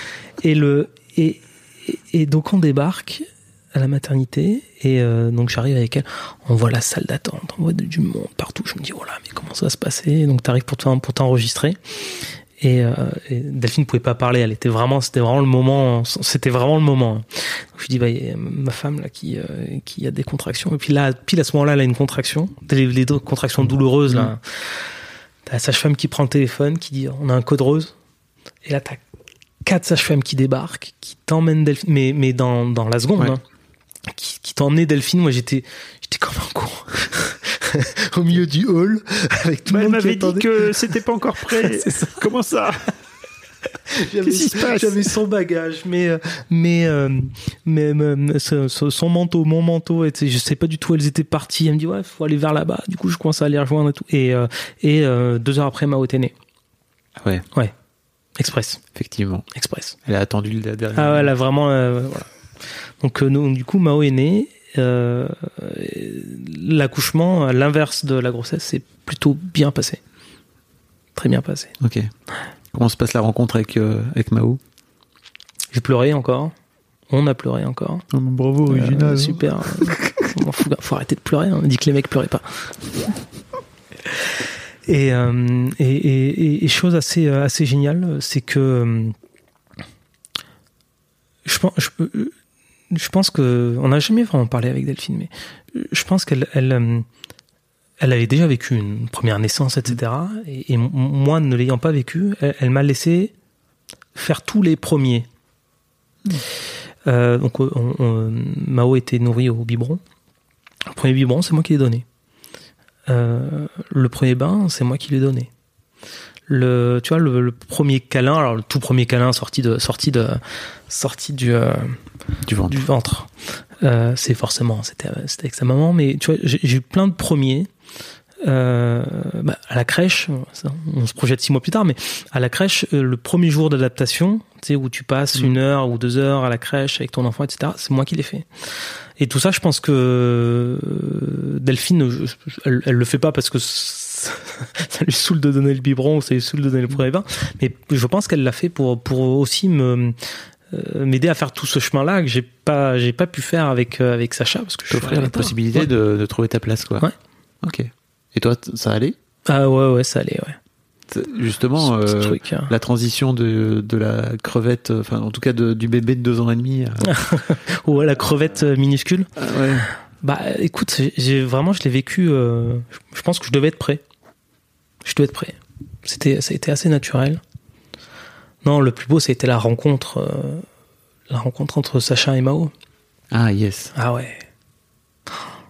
Et donc, on débarque à la maternité, et donc j'arrive avec elle. On voit la salle d'attente, on voit du monde partout. Je me dis, oh là, mais comment ça va se passer? Donc, t'arrives pour t'enregistrer. Et Delphine ne pouvait pas parler, c'était vraiment le moment. Donc je dis, ma femme là qui a des contractions, et puis là, pile à ce moment-là, elle a une contraction, les deux contractions douloureuses là. T'as la sage-femme qui prend le téléphone, qui dit, on a un code rose, et là t'as 4 sages-femmes qui débarquent, qui t'emmènent Delphine, mais dans la seconde, ouais. Hein, qui t'ont emmené Delphine. Moi j'étais comme un con. Au milieu du hall, avec tout le monde qui attendait. Elle m'avait dit que c'était pas encore prêt. C'est ça. Comment ça? Qu'est-ce qui se passe? J'avais son bagage, mais son manteau, mon manteau, et je sais pas du tout où elles étaient parties. Elle me dit ouais, faut aller vers là-bas. Du coup, je commence à les rejoindre et tout. Et 2 heures après, Mao était née. Ouais. Ouais. Express. Effectivement. Express. Elle a attendu la dernière. Ah ouais, elle a vraiment. Voilà. Donc du coup, Mao est née. L'accouchement, à l'inverse de la grossesse, c'est plutôt bien passé. Très bien passé. Ok. Comment se passe la rencontre avec Mao? J'ai pleuré encore. On a pleuré encore. Oh, bravo, original. Super. Faut arrêter de pleurer. On dit que les mecs pleuraient pas. Et chose assez géniale, c'est que je pense que on n'a jamais vraiment parlé avec Delphine, mais je pense qu'elle avait déjà vécu une première naissance, etc. Et moi, ne l'ayant pas vécu, elle m'a laissé faire tous les premiers. Donc, Mao était nourrie au biberon. Le premier biberon, c'est moi qui l'ai donné. Le premier bain, c'est moi qui l'ai donné. Le premier câlin, alors le tout premier câlin sorti du ventre. C'est forcément, c'était avec sa maman, mais tu vois, j'ai eu plein de premiers. À la crèche, on se projette 6 mois plus tard, mais à la crèche, le premier jour d'adaptation, tu sais, où tu passes 1 heure ou 2 heures à la crèche avec ton enfant, etc., c'est moi qui l'ai fait. Et tout ça, je pense que Delphine, elle le fait pas parce que ça lui saoule de donner le biberon ou ça lui saoule de donner le premier bain, mais je pense qu'elle l'a fait pour aussi m'aider à faire tout ce chemin-là que j'ai pas pu faire avec Sacha, parce que je t'offrir la possibilité de trouver ta place, quoi. Ouais. Ok. Et toi, ça allait? Ah ouais, ça allait, ouais. Justement, truc, hein. La transition de la crevette, enfin en tout cas du bébé de 2 ans et demi. Ouais, la crevette minuscule. Ouais. Bah écoute, je l'ai vécu. Je pense que je devais être prêt. Ça a été assez naturel. Non, le plus beau, ça a été la rencontre entre Sacha et Mao. Ah yes. Ah ouais.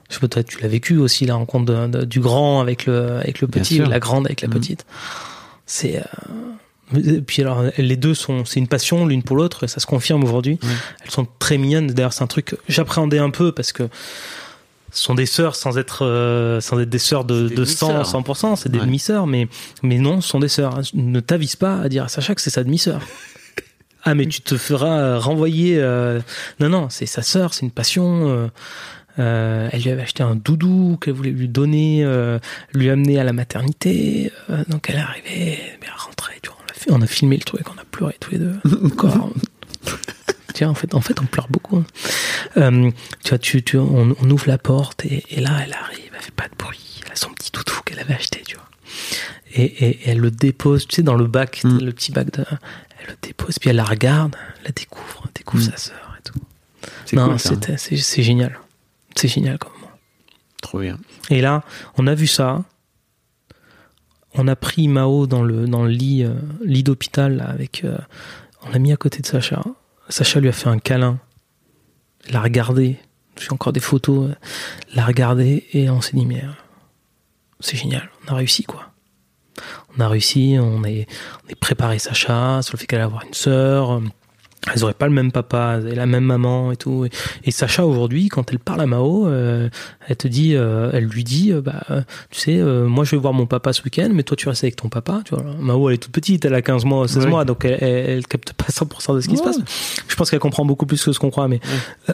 Je sais pas, tu l'as vécu aussi, la rencontre du grand avec le petit, la grande avec la petite. C'est et puis alors les deux c'est une passion l'une pour l'autre, et ça se confirme aujourd'hui. Elles sont très mignonnes. D'ailleurs, c'est un truc que j'appréhendais un peu parce que ce sont des sœurs sans être des sœurs de sang 100%, c'est des demi-sœurs, mais non, ce sont des sœurs. Ne t'avise pas à dire à Sacha que c'est sa demi-sœur. Ah, mais tu te feras renvoyer. Non, c'est sa sœur, c'est une passion. Elle lui avait acheté un doudou qu'elle voulait lui donner, lui amener à la maternité. Donc elle est arrivée, elle rentrait, tu vois, on a filmé le truc, on a pleuré tous les deux. Encore. Tiens, en fait, on pleure beaucoup. Tu vois, on ouvre la porte et là, elle arrive, elle fait pas de bruit. Elle a son petit doudou qu'elle avait acheté, tu vois. Et elle le dépose, tu sais, dans le bac, le petit bac elle le dépose, puis elle la regarde, elle la découvre sa sœur et tout. C'est cool, c'est génial. C'est génial comme moment. Trop bien. Et là, on a vu ça. On a pris Mao dans le lit d'hôpital là, avec. On l'a mis à côté de Sacha. Sacha lui a fait un câlin. L'a regardé. J'ai encore des photos. L'a regardé et on s'est dit mais c'est génial. On a réussi quoi. On a réussi. On est préparé Sacha sur le fait qu'elle allait avoir une sœur. Elles auraient pas le même papa, elles avaient la même maman et tout. Et Sacha aujourd'hui, quand elle parle à Mao, elle lui dit, tu sais, moi je vais voir mon papa ce week-end, mais toi tu restes avec ton papa. Tu vois, Mao elle est toute petite, elle a 15 mois, 16 mois, donc elle capte pas 100% de ce qui se passe. Je pense qu'elle comprend beaucoup plus que ce qu'on croit, mais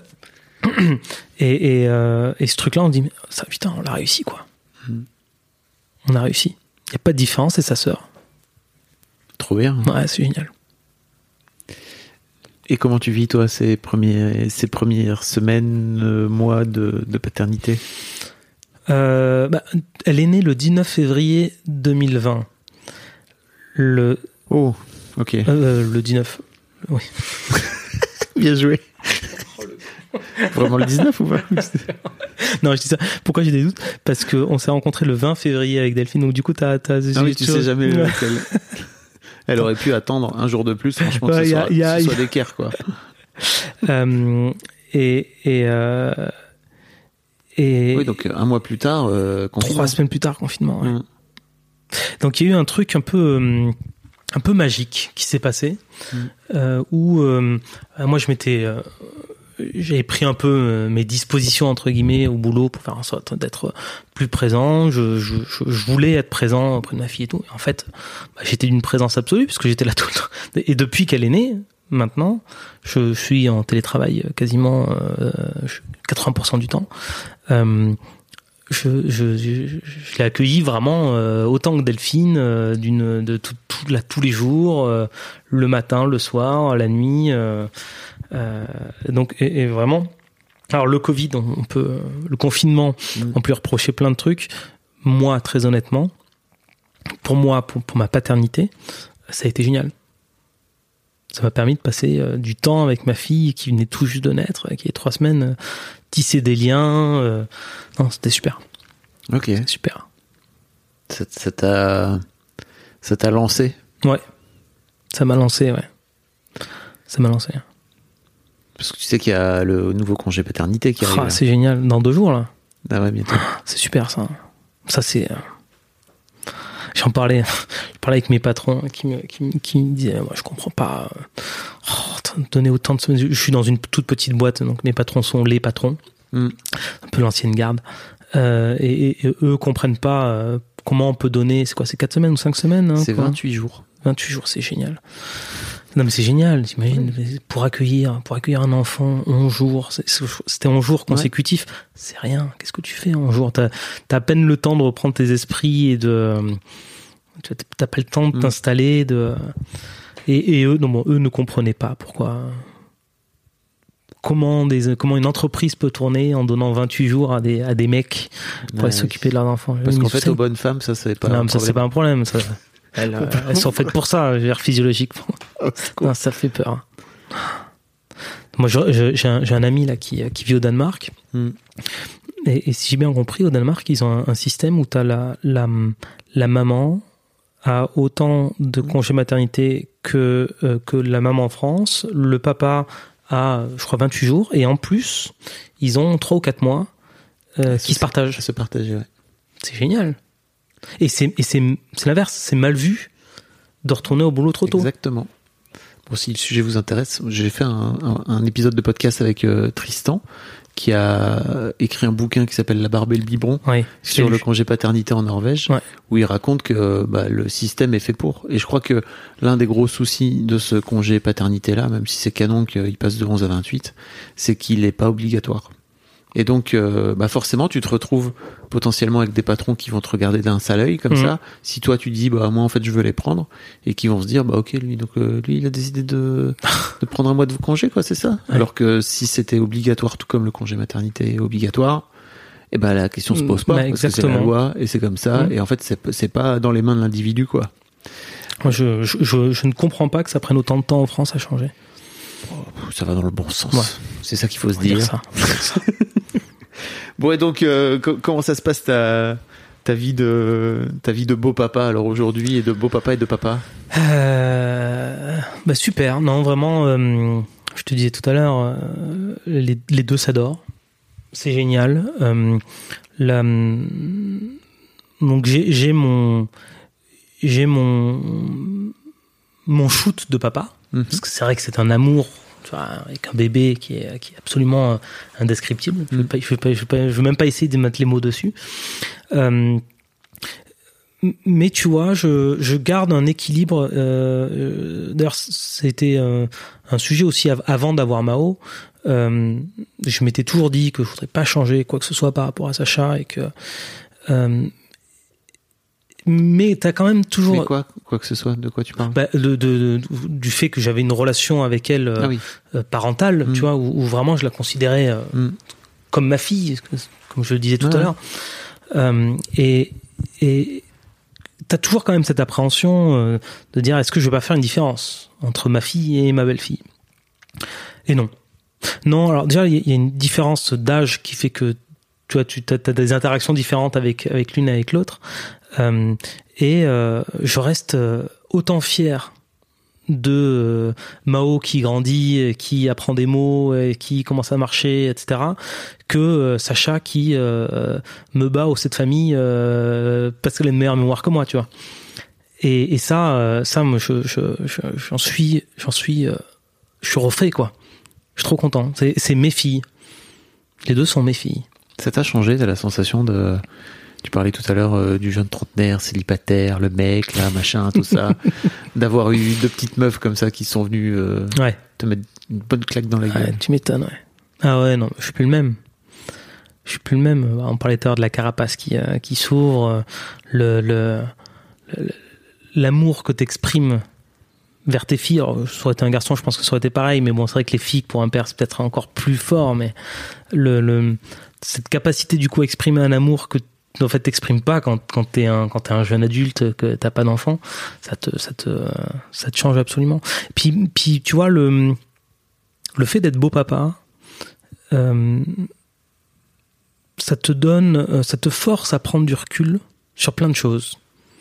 et ce truc-là, on dit, mais ça putain, on l'a réussi quoi. On a réussi. Il y a pas de différence, c'est sa sœur. Trop bien. Ouais, c'est génial. Et comment tu vis, toi, ces premières semaines, mois de paternité ? Elle est née le 19 février 2020. Oh, ok. Le 19, oui. Bien joué. Vraiment le 19 ou pas ? Non, je dis ça. Pourquoi j'ai des doutes ? Parce qu'on s'est rencontrés le 20 février avec Delphine, donc du coup, Ah oui, tu sais jamais lequel. Elle aurait pu attendre un jour de plus, franchement, que ce soit d'équerre, quoi. Oui, donc un mois plus tard, confinement. 3 semaines plus tard, confinement. Ouais. Donc il y a eu un truc un peu magique qui s'est passé, où moi j'avais pris un peu mes dispositions entre guillemets au boulot pour faire en sorte d'être plus présent. Je voulais être présent auprès de ma fille et tout. Et en fait, j'étais d'une présence absolue parce que j'étais là tout le temps. Et depuis qu'elle est née, maintenant, je suis en télétravail quasiment 80% du temps. Je l'ai accueilli vraiment autant que Delphine, tous les jours, le matin, le soir, la nuit. Donc et vraiment, alors le Covid, le confinement, on peut lui reprocher plein de trucs. Moi, très honnêtement, pour ma paternité, ça a été génial. Ça m'a permis de passer du temps avec ma fille qui venait tout juste de naître, qui est 3 semaines, tisser des liens. Non, c'était super. Ok. C'était super. Ça t'a lancé ? Ouais. Ça m'a lancé, ouais. Ça m'a lancé. Parce que tu sais qu'il y a le nouveau congé paternité qui arrive. C'est génial. Dans 2 jours, là. Ah ouais, bientôt. C'est super, ça. Ça, c'est... J'en parlais avec mes patrons qui me disaient, moi je comprends pas, donner autant de semaines. Je suis dans une toute petite boîte, donc mes patrons sont les patrons, un peu l'ancienne garde, et eux comprennent pas comment on peut donner, c'est quoi, c'est 4 semaines ou 5 semaines, hein, c'est quoi. 28 jours. 28 jours, c'est génial. Non mais c'est génial, t'imagines, pour accueillir un enfant 11 jours, c'était 11 jours consécutifs, c'est rien. Qu'est-ce que tu fais 11 jours ? T'as à peine le temps de reprendre tes esprits et t'as pas le temps de t'installer, et eux ne comprenaient pas pourquoi. Comment une entreprise peut tourner en donnant 28 jours à des mecs pour aller s'occuper de leurs enfants. Parce qu'en fait, aux bonnes femmes, ça c'est pas. Non, ça c'est pas un problème. Ça. Elles sont faites pour ça, physiologiquement. Non, ça fait peur. Moi, j'ai un ami là qui vit au Danemark. Et si j'ai bien compris, au Danemark, ils ont un système où t'as la maman a autant de congés maternité que la maman en France. Le papa a, je crois, 28 jours. Et en plus, ils ont 3 ou 4 mois qui se partagent. Se partager, ouais. C'est génial. Et c'est l'inverse. C'est mal vu de retourner au boulot trop tôt. Exactement. Bon, si le sujet vous intéresse, j'ai fait un épisode de podcast avec Tristan, qui a écrit un bouquin qui s'appelle La barbe et le biberon, sur le congé paternité en Norvège, où il raconte que le système est fait pour. Et je crois que l'un des gros soucis de ce congé paternité-là, même si c'est canon qu'il passe de 11 à 28, c'est qu'il n'est pas obligatoire. Et donc, forcément, tu te retrouves potentiellement avec des patrons qui vont te regarder d'un sale œil comme ça. Si toi, tu dis, moi, en fait, je veux les prendre, et qui vont se dire, ok, lui, il a décidé de prendre un mois de congé, quoi, c'est ça. Ouais. Alors que si c'était obligatoire, tout comme le congé maternité est obligatoire, la question se pose pas, parce que c'est la loi, et c'est comme ça. Et en fait, c'est pas dans les mains de l'individu, quoi. Moi, je ne comprends pas que ça prenne autant de temps en France à changer. Ça va dans le bon sens. Ouais. C'est ça qu'il faut se dire. Ça. Bon, et donc, comment ça se passe ta vie de beau papa alors aujourd'hui, et de beau papa et de papa? Super. Non, vraiment, je te disais tout à l'heure, les deux s'adorent. C'est génial. Donc j'ai mon shoot de papa. Parce que c'est vrai que c'est un amour, tu vois, avec un bébé qui est absolument indescriptible. Je veux même pas essayer de mettre les mots dessus. Mais tu vois, je garde un équilibre. D'ailleurs, c'était un sujet aussi avant d'avoir Mao. Je m'étais toujours dit que je voudrais pas changer quoi que ce soit par rapport à Sacha, et que mais t'as quand même toujours. Mais quoi que ce soit, de quoi tu parles? Du fait que j'avais une relation avec elle parentale, tu vois, où vraiment je la considérais comme ma fille, comme je le disais tout à l'heure. Et t'as toujours quand même cette appréhension de dire, est-ce que je vais pas faire une différence entre ma fille et ma belle-fille? Et non. Non, alors déjà, il y a une différence d'âge qui fait que tu vois, t'as des interactions différentes avec l'une et avec l'autre. Je reste autant fier de Mao qui grandit, qui apprend des mots, qui commence à marcher, etc., que Sacha qui me bat au sein de famille parce qu'elle a une meilleure mémoire que moi, tu vois. Et ça, moi, j'en suis refait, quoi. Je suis trop content. C'est mes filles. Les deux sont mes filles. Ça t'a changé? T'as la sensation de... Tu parlais tout à l'heure du jeune trentenaire, célibataire, le mec, là, machin, tout ça. D'avoir eu deux petites meufs comme ça qui sont venues te mettre une bonne claque dans la gueule. Tu m'étonnes, ouais. Ah ouais, non, je suis plus le même. On parlait tout à l'heure de la carapace qui s'ouvre, l'amour que t'exprimes vers tes filles. Alors, ça aurait été un garçon, je pense que ça aurait été pareil, mais bon, c'est vrai que les filles, pour un père, c'est peut-être encore plus fort, mais cette capacité, du coup, à exprimer un amour que en fait t'exprimes pas quand t'es un jeune adulte, que t'as pas d'enfant, ça te change absolument. Puis tu vois, le fait d'être beau papa, ça te force à prendre du recul sur plein de choses.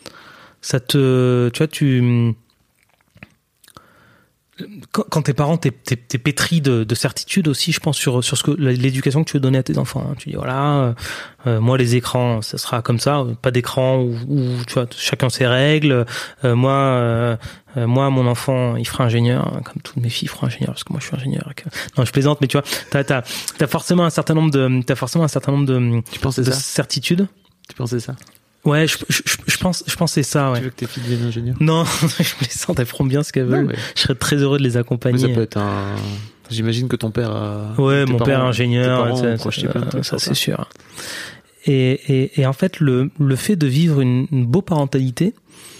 Quand t'es parent, t'es pétri de certitude aussi, je pense, sur ce que l'éducation que tu veux donner à tes enfants. Tu dis voilà, moi les écrans, ça sera comme ça, pas d'écran où tu vois, chacun ses règles. Moi mon enfant, il fera ingénieur, comme toutes mes filles feront ingénieur, parce que moi je suis ingénieur. Non, je plaisante, mais tu vois, t'as forcément un certain nombre de tu penses de certitudes. Tu pensais ça? Ouais, je pensais ça, ouais. Tu veux que tes filles deviennent ingénieurs? Non, je les sens, elles feront bien ce qu'elles veulent. Mais... Je serais très heureux de les accompagner. Mais ça peut être j'imagine que ton père a... Ouais, mon père est ingénieur, ça c'est sûr. Et en fait, le fait de vivre une beau parentalité,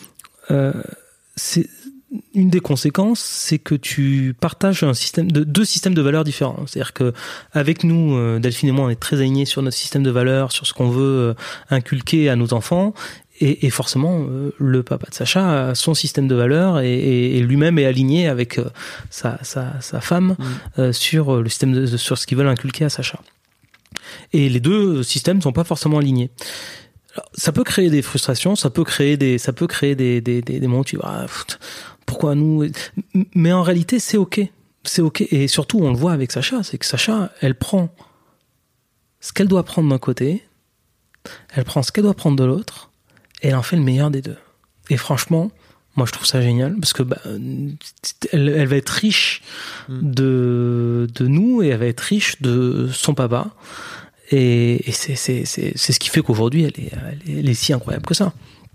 c'est une des conséquences, c'est que tu partages deux systèmes de valeurs différents. C'est-à-dire que avec nous, Delphine et moi, on est très alignés sur notre système de valeurs, sur ce qu'on veut inculquer à nos enfants. Et forcément, le papa de Sacha a son système de valeurs et lui-même est aligné avec sa femme sur le système sur ce qu'ils veulent inculquer à Sacha. Et les deux systèmes sont pas forcément alignés. Alors, ça peut créer des frustrations, ça peut créer des moments où tu vas pourquoi nous? Mais en réalité, c'est ok. Et surtout, on le voit avec Sacha, c'est que Sacha, elle prend ce qu'elle doit prendre d'un côté, elle prend ce qu'elle doit prendre de l'autre, et elle en fait le meilleur des deux. Et franchement, moi je trouve ça génial, parce que elle va être riche de nous, et elle va être riche de son papa, et c'est ce qui fait qu'aujourd'hui elle est si incroyable que ça.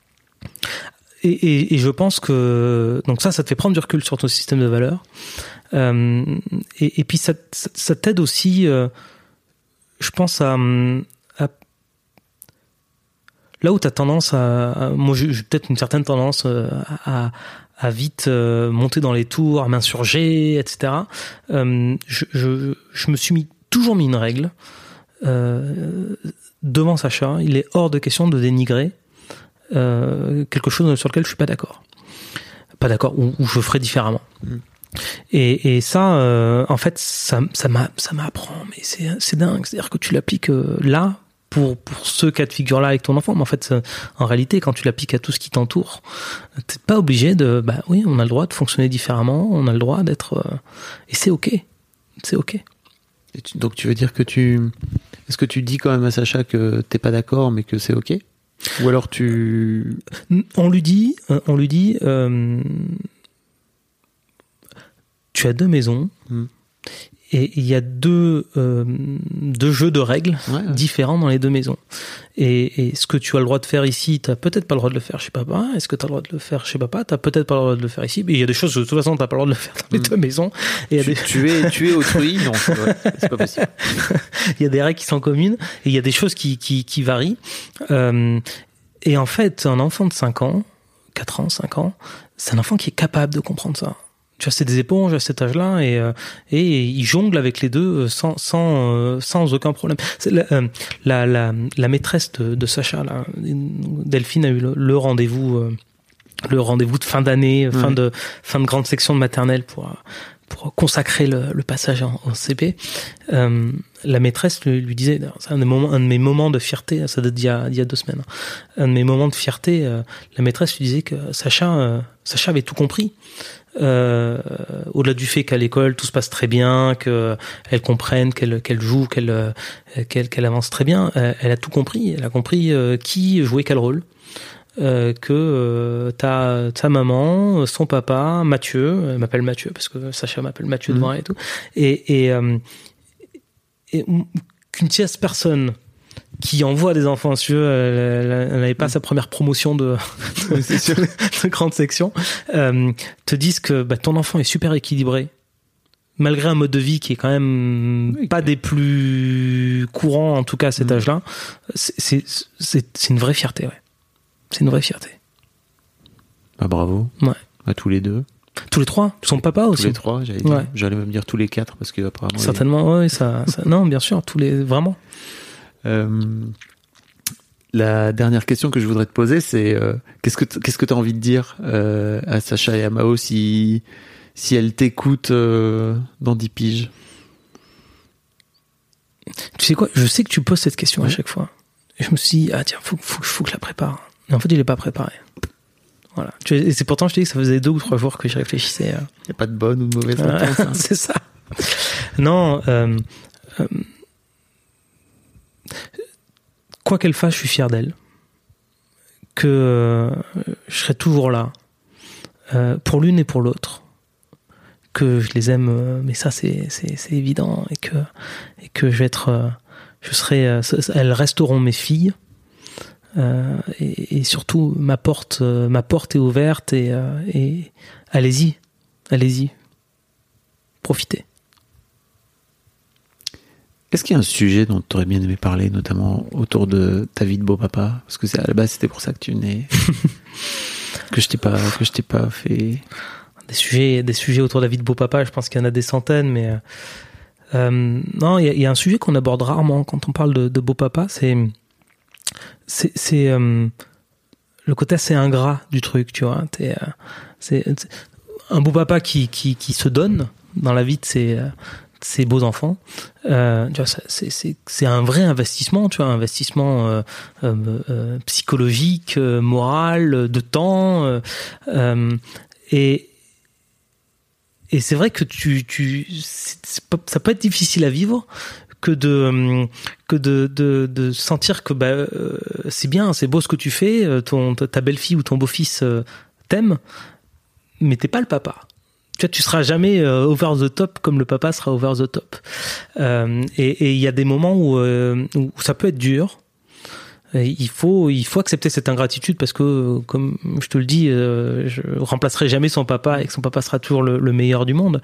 Et je pense que donc ça te fait prendre du recul sur ton système de valeurs, et puis ça t'aide aussi, je pense, à là où t'as tendance moi j'ai peut-être une certaine tendance à vite monter dans les tours, à m'insurger, etc. Je me suis toujours mis une règle devant Sacha. Il est hors de question de dénigrer quelque chose sur lequel je suis pas d'accord, ou je ferai différemment. Et ça, en fait, ça m'apprend, mais c'est dingue. C'est-à-dire que tu l'appliques là pour ce cas de figure-là avec ton enfant, mais en fait, en réalité, quand tu l'appliques à tout ce qui t'entoure, t'es pas obligé de. Oui, on a le droit de fonctionner différemment, on a le droit d'être, et c'est ok, c'est ok. Et donc tu veux dire que est-ce que tu dis quand même à Sacha que t'es pas d'accord, mais que c'est ok? Ou alors on lui dit, tu as 2 maisons, et il y a deux jeux de règles différents dans les 2 maisons. Et ce que tu as le droit de faire ici, t'as peut-être pas le droit de le faire chez papa. Est-ce que t'as le droit de le faire chez papa? T'as peut-être pas le droit de le faire ici. Mais il y a des choses, de toute façon, t'as pas le droit de le faire dans les 2 maisons. Et tu es autrui? Non, c'est pas possible. Il y a des règles qui sont communes, et il y a des choses qui varient. Et en fait, un enfant de 5 ans, 4 ans, 5 ans, c'est un enfant qui est capable de comprendre ça. Tu vois, c'est des éponges à cet âge-là, et il jongle avec les deux sans aucun problème. La maîtresse de Sacha, là, Delphine, a eu le rendez-vous de fin d'année, fin de grande section de maternelle pour consacrer le passage en CP. La maîtresse lui disait, c'est un de mes moments de fierté, ça date d'il y a 2 semaines. Un de mes moments de fierté, la maîtresse lui disait que Sacha avait tout compris. Au-delà du fait qu'à l'école tout se passe très bien, qu'elle comprenne, qu'elle joue, qu'elle avance très bien, elle a tout compris. Elle a compris qui jouait quel rôle. Que ta maman, son papa, Mathieu, elle m'appelle Mathieu parce que Sacha m'appelle Mathieu devant elle et tout, et qu'une tierce personne qui envoie des enfants, si tu veux, elle n'avait pas sa première promotion de grande section, te disent que ton enfant est super équilibré, malgré un mode de vie qui est quand même pas des plus courants, en tout cas à cet âge-là. C'est une vraie fierté, ouais. C'est une vraie fierté. Bravo. Ouais. À tous les 2. Tous les 3. Son papa aussi. Tous les 3, j'allais dire. Ouais. J'allais même dire tous les 4 parce que apparemment. Certainement, oui, ça. Non, bien sûr, vraiment. La dernière question que je voudrais te poser, c'est qu'est-ce que tu as envie de dire à Sacha et à Mao si elles t'écoutent dans 10 piges? Tu sais quoi? Je sais que tu poses cette question à chaque fois. Et je me suis dit, tiens, faut que je la prépare. Et en fait, il n'est pas préparé. Voilà. Et c'est pourtant, je te dis que ça faisait 2 ou 3 jours que je réfléchissais. Il n'y a pas de bonne ou de mauvaise réponse. Hein. C'est ça. Non. Quoi qu'elle fasse, je suis fier d'elle. Que je serai toujours là. Pour l'une et pour l'autre. Que je les aime, mais ça, c'est évident. Et que je vais être... elles resteront mes filles. Et surtout ma porte est ouverte, et allez-y, profitez. Est-ce qu'il y a un sujet dont tu aurais bien aimé parler, notamment autour de ta vie de beau-papa? Parce que à la base c'était pour ça que tu venais. que je t'ai pas fait. Des sujets autour de la vie de beau-papa, je pense qu'il y en a des centaines, mais non, il y a un sujet qu'on aborde rarement quand on parle de beau-papa, c'est le côté assez ingrat du truc, tu vois. C'est un beau-papa qui se donne dans la vie de ses beaux enfants. Tu vois, c'est un vrai investissement, tu vois, un investissement psychologique, moral, de temps, et c'est vrai que ça peut être difficile à vivre que de sentir que c'est bien, c'est beau ce que tu fais, ta belle-fille ou ton beau-fils t'aime, mais t'es pas le papa. Tu vois, tu seras jamais over the top comme le papa sera over the top. Et il y a des moments où ça peut être dur. Et il faut accepter cette ingratitude parce que, comme je te le dis, je remplacerai jamais son papa et que son papa sera toujours le meilleur du monde.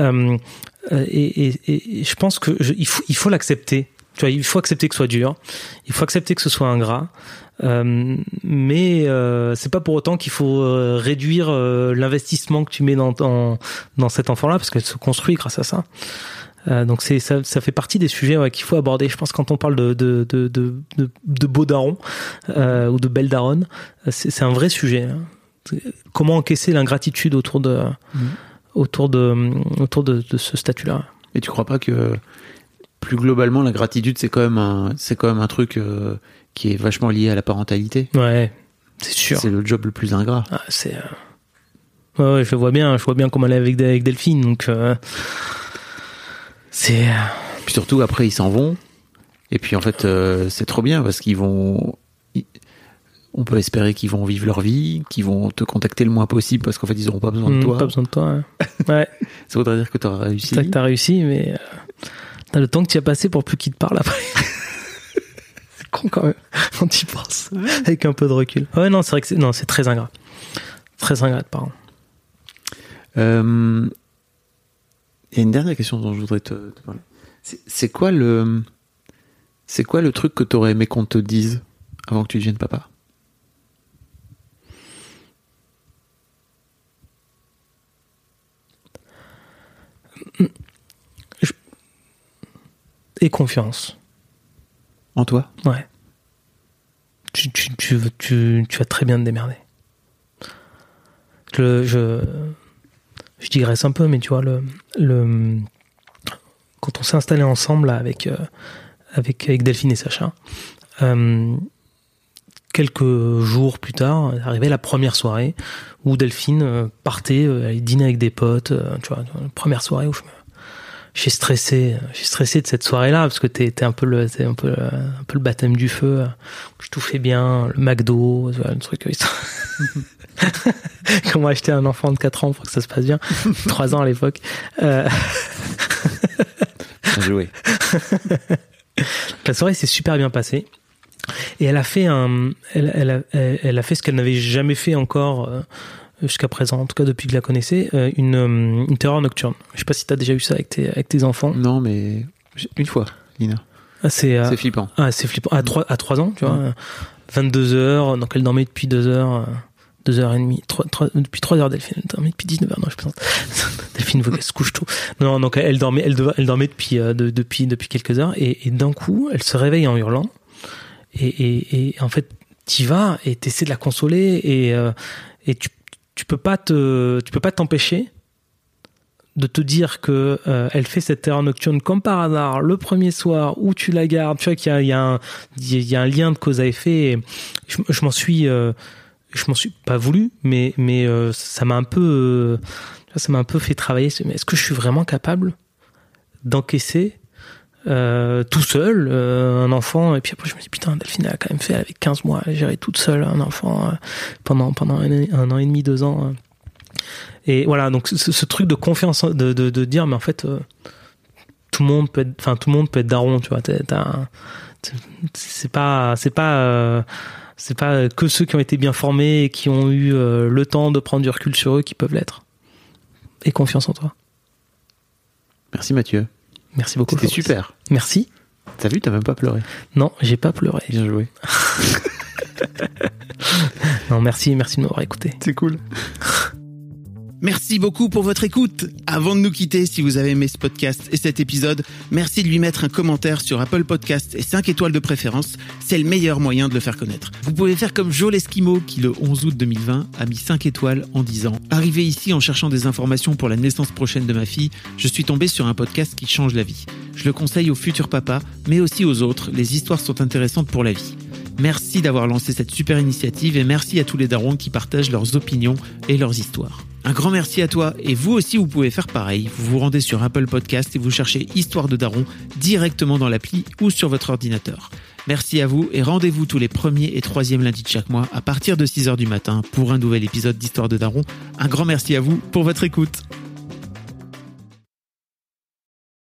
Et je pense que il faut l'accepter. Tu vois, il faut accepter que ce soit dur. Il faut accepter que ce soit ingrat. Mais c'est pas pour autant qu'il faut réduire l'investissement que tu mets dans cet enfant-là, parce qu'elle se construit grâce à ça. Donc ça fait partie des sujets qu'il faut aborder. Je pense quand on parle de beaux darons ou de belles daronnes, c'est un vrai sujet. Hein. Comment encaisser l'ingratitude autour de ce statut-là. Et tu crois pas que plus globalement la gratitude c'est quand même un truc qui est vachement lié à la parentalité? Ouais, c'est sûr. C'est le job le plus ingrat. Ah, ouais, je vois bien comment elle est avec Delphine, donc c'est. Puis surtout après ils s'en vont et puis en fait c'est trop bien parce on peut espérer qu'ils vont vivre leur vie, qu'ils vont te contacter le moins possible parce qu'en fait ils n'auront pas besoin de toi. Pas besoin de toi. Ouais. Ça voudrait dire que tu auras réussi. C'est ça que t'as réussi, mais t'as le temps que tu as passé pour plus qu'ils te parlent après. C'est con quand même quand tu y penses avec un peu de recul. Ouais, non, c'est vrai que c'est très ingrat. Très ingrat de parents. Il y a une dernière question dont je voudrais te parler. C'est quoi le truc que t'aurais aimé qu'on te dise avant que tu deviennes papa? Et confiance. En toi? Ouais. Tu vas très bien te démerder. Je digresse un peu, mais tu vois, quand on s'est installé ensemble là, avec Delphine et Sacha, quelques jours plus tard, arrivait la première soirée où Delphine partait, elle dîner avec des potes, tu vois, la première soirée où j'ai stressé de cette soirée-là parce que t'es un peu le baptême du feu. Je tout fais bien, le McDo, tu vois, le truc. Comment acheter un enfant de 4 ans pour que ça se passe bien. 3 ans à l'époque. Bien joué. La soirée s'est super bien passée. Et elle a fait elle a fait ce qu'elle n'avait jamais fait encore jusqu'à présent, en tout cas depuis que je la connaissais, une terreur nocturne. Je sais pas si t'as déjà eu ça avec tes enfants. Non, mais une fois, Lina. C'est flippant. C'est flippant. À 3 ans, tu vois. 22h, donc elle dormait depuis 2h. 2h30, depuis 3h Delphine, elle dormait depuis 19h, non je plaisante. Delphine veut qu'elle se couche tôt. Non, donc elle dormait depuis quelques heures et d'un coup elle se réveille en hurlant et en fait t'y vas et t'essaies de la consoler et tu peux pas t'empêcher de te dire que elle fait cette terreur nocturne comme par hasard le premier soir où tu la gardes, tu vois qu'il y a un lien de cause à effet et je m'en suis pas voulu, mais ça m'a un peu fait travailler. Mais est-ce que je suis vraiment capable d'encaisser tout seul un enfant? Et puis après je me dis putain, Delphine elle a quand même fait avec 15 mois, elle a géré toute seule un enfant pendant un an et demi, 2 ans. Et voilà, donc ce truc de confiance, de dire mais en fait tout le monde peut être daron, tu vois. C'est pas que ceux qui ont été bien formés et qui ont eu le temps de prendre du recul sur eux qui peuvent l'être. Et confiance en toi. Merci Mathieu. Merci beaucoup. C'était super. Merci. T'as vu, t'as même pas pleuré. Non, j'ai pas pleuré. Bien joué. Non, merci de m'avoir écouté. C'est cool. Merci beaucoup pour votre écoute. Avant de nous quitter, si vous avez aimé ce podcast et cet épisode, merci de lui mettre un commentaire sur Apple Podcasts et 5 étoiles de préférence. C'est le meilleur moyen de le faire connaître. Vous pouvez faire comme Jo l'Esquimau qui, le 11 août 2020, a mis 5 étoiles en disant « Arrivé ici en cherchant des informations pour la naissance prochaine de ma fille, je suis tombé sur un podcast qui change la vie. Je le conseille aux futurs papas, mais aussi aux autres. Les histoires sont intéressantes pour la vie. » Merci d'avoir lancé cette super initiative et merci à tous les darons qui partagent leurs opinions et leurs histoires. Un grand merci à toi et vous aussi vous pouvez faire pareil. Vous vous rendez sur Apple Podcast et vous cherchez Histoire de Daron directement dans l'appli ou sur votre ordinateur. Merci à vous et rendez-vous tous les premiers et troisièmes lundis de chaque mois à partir de 6h du matin pour un nouvel épisode d'Histoire de Daron. Un grand merci à vous pour votre écoute.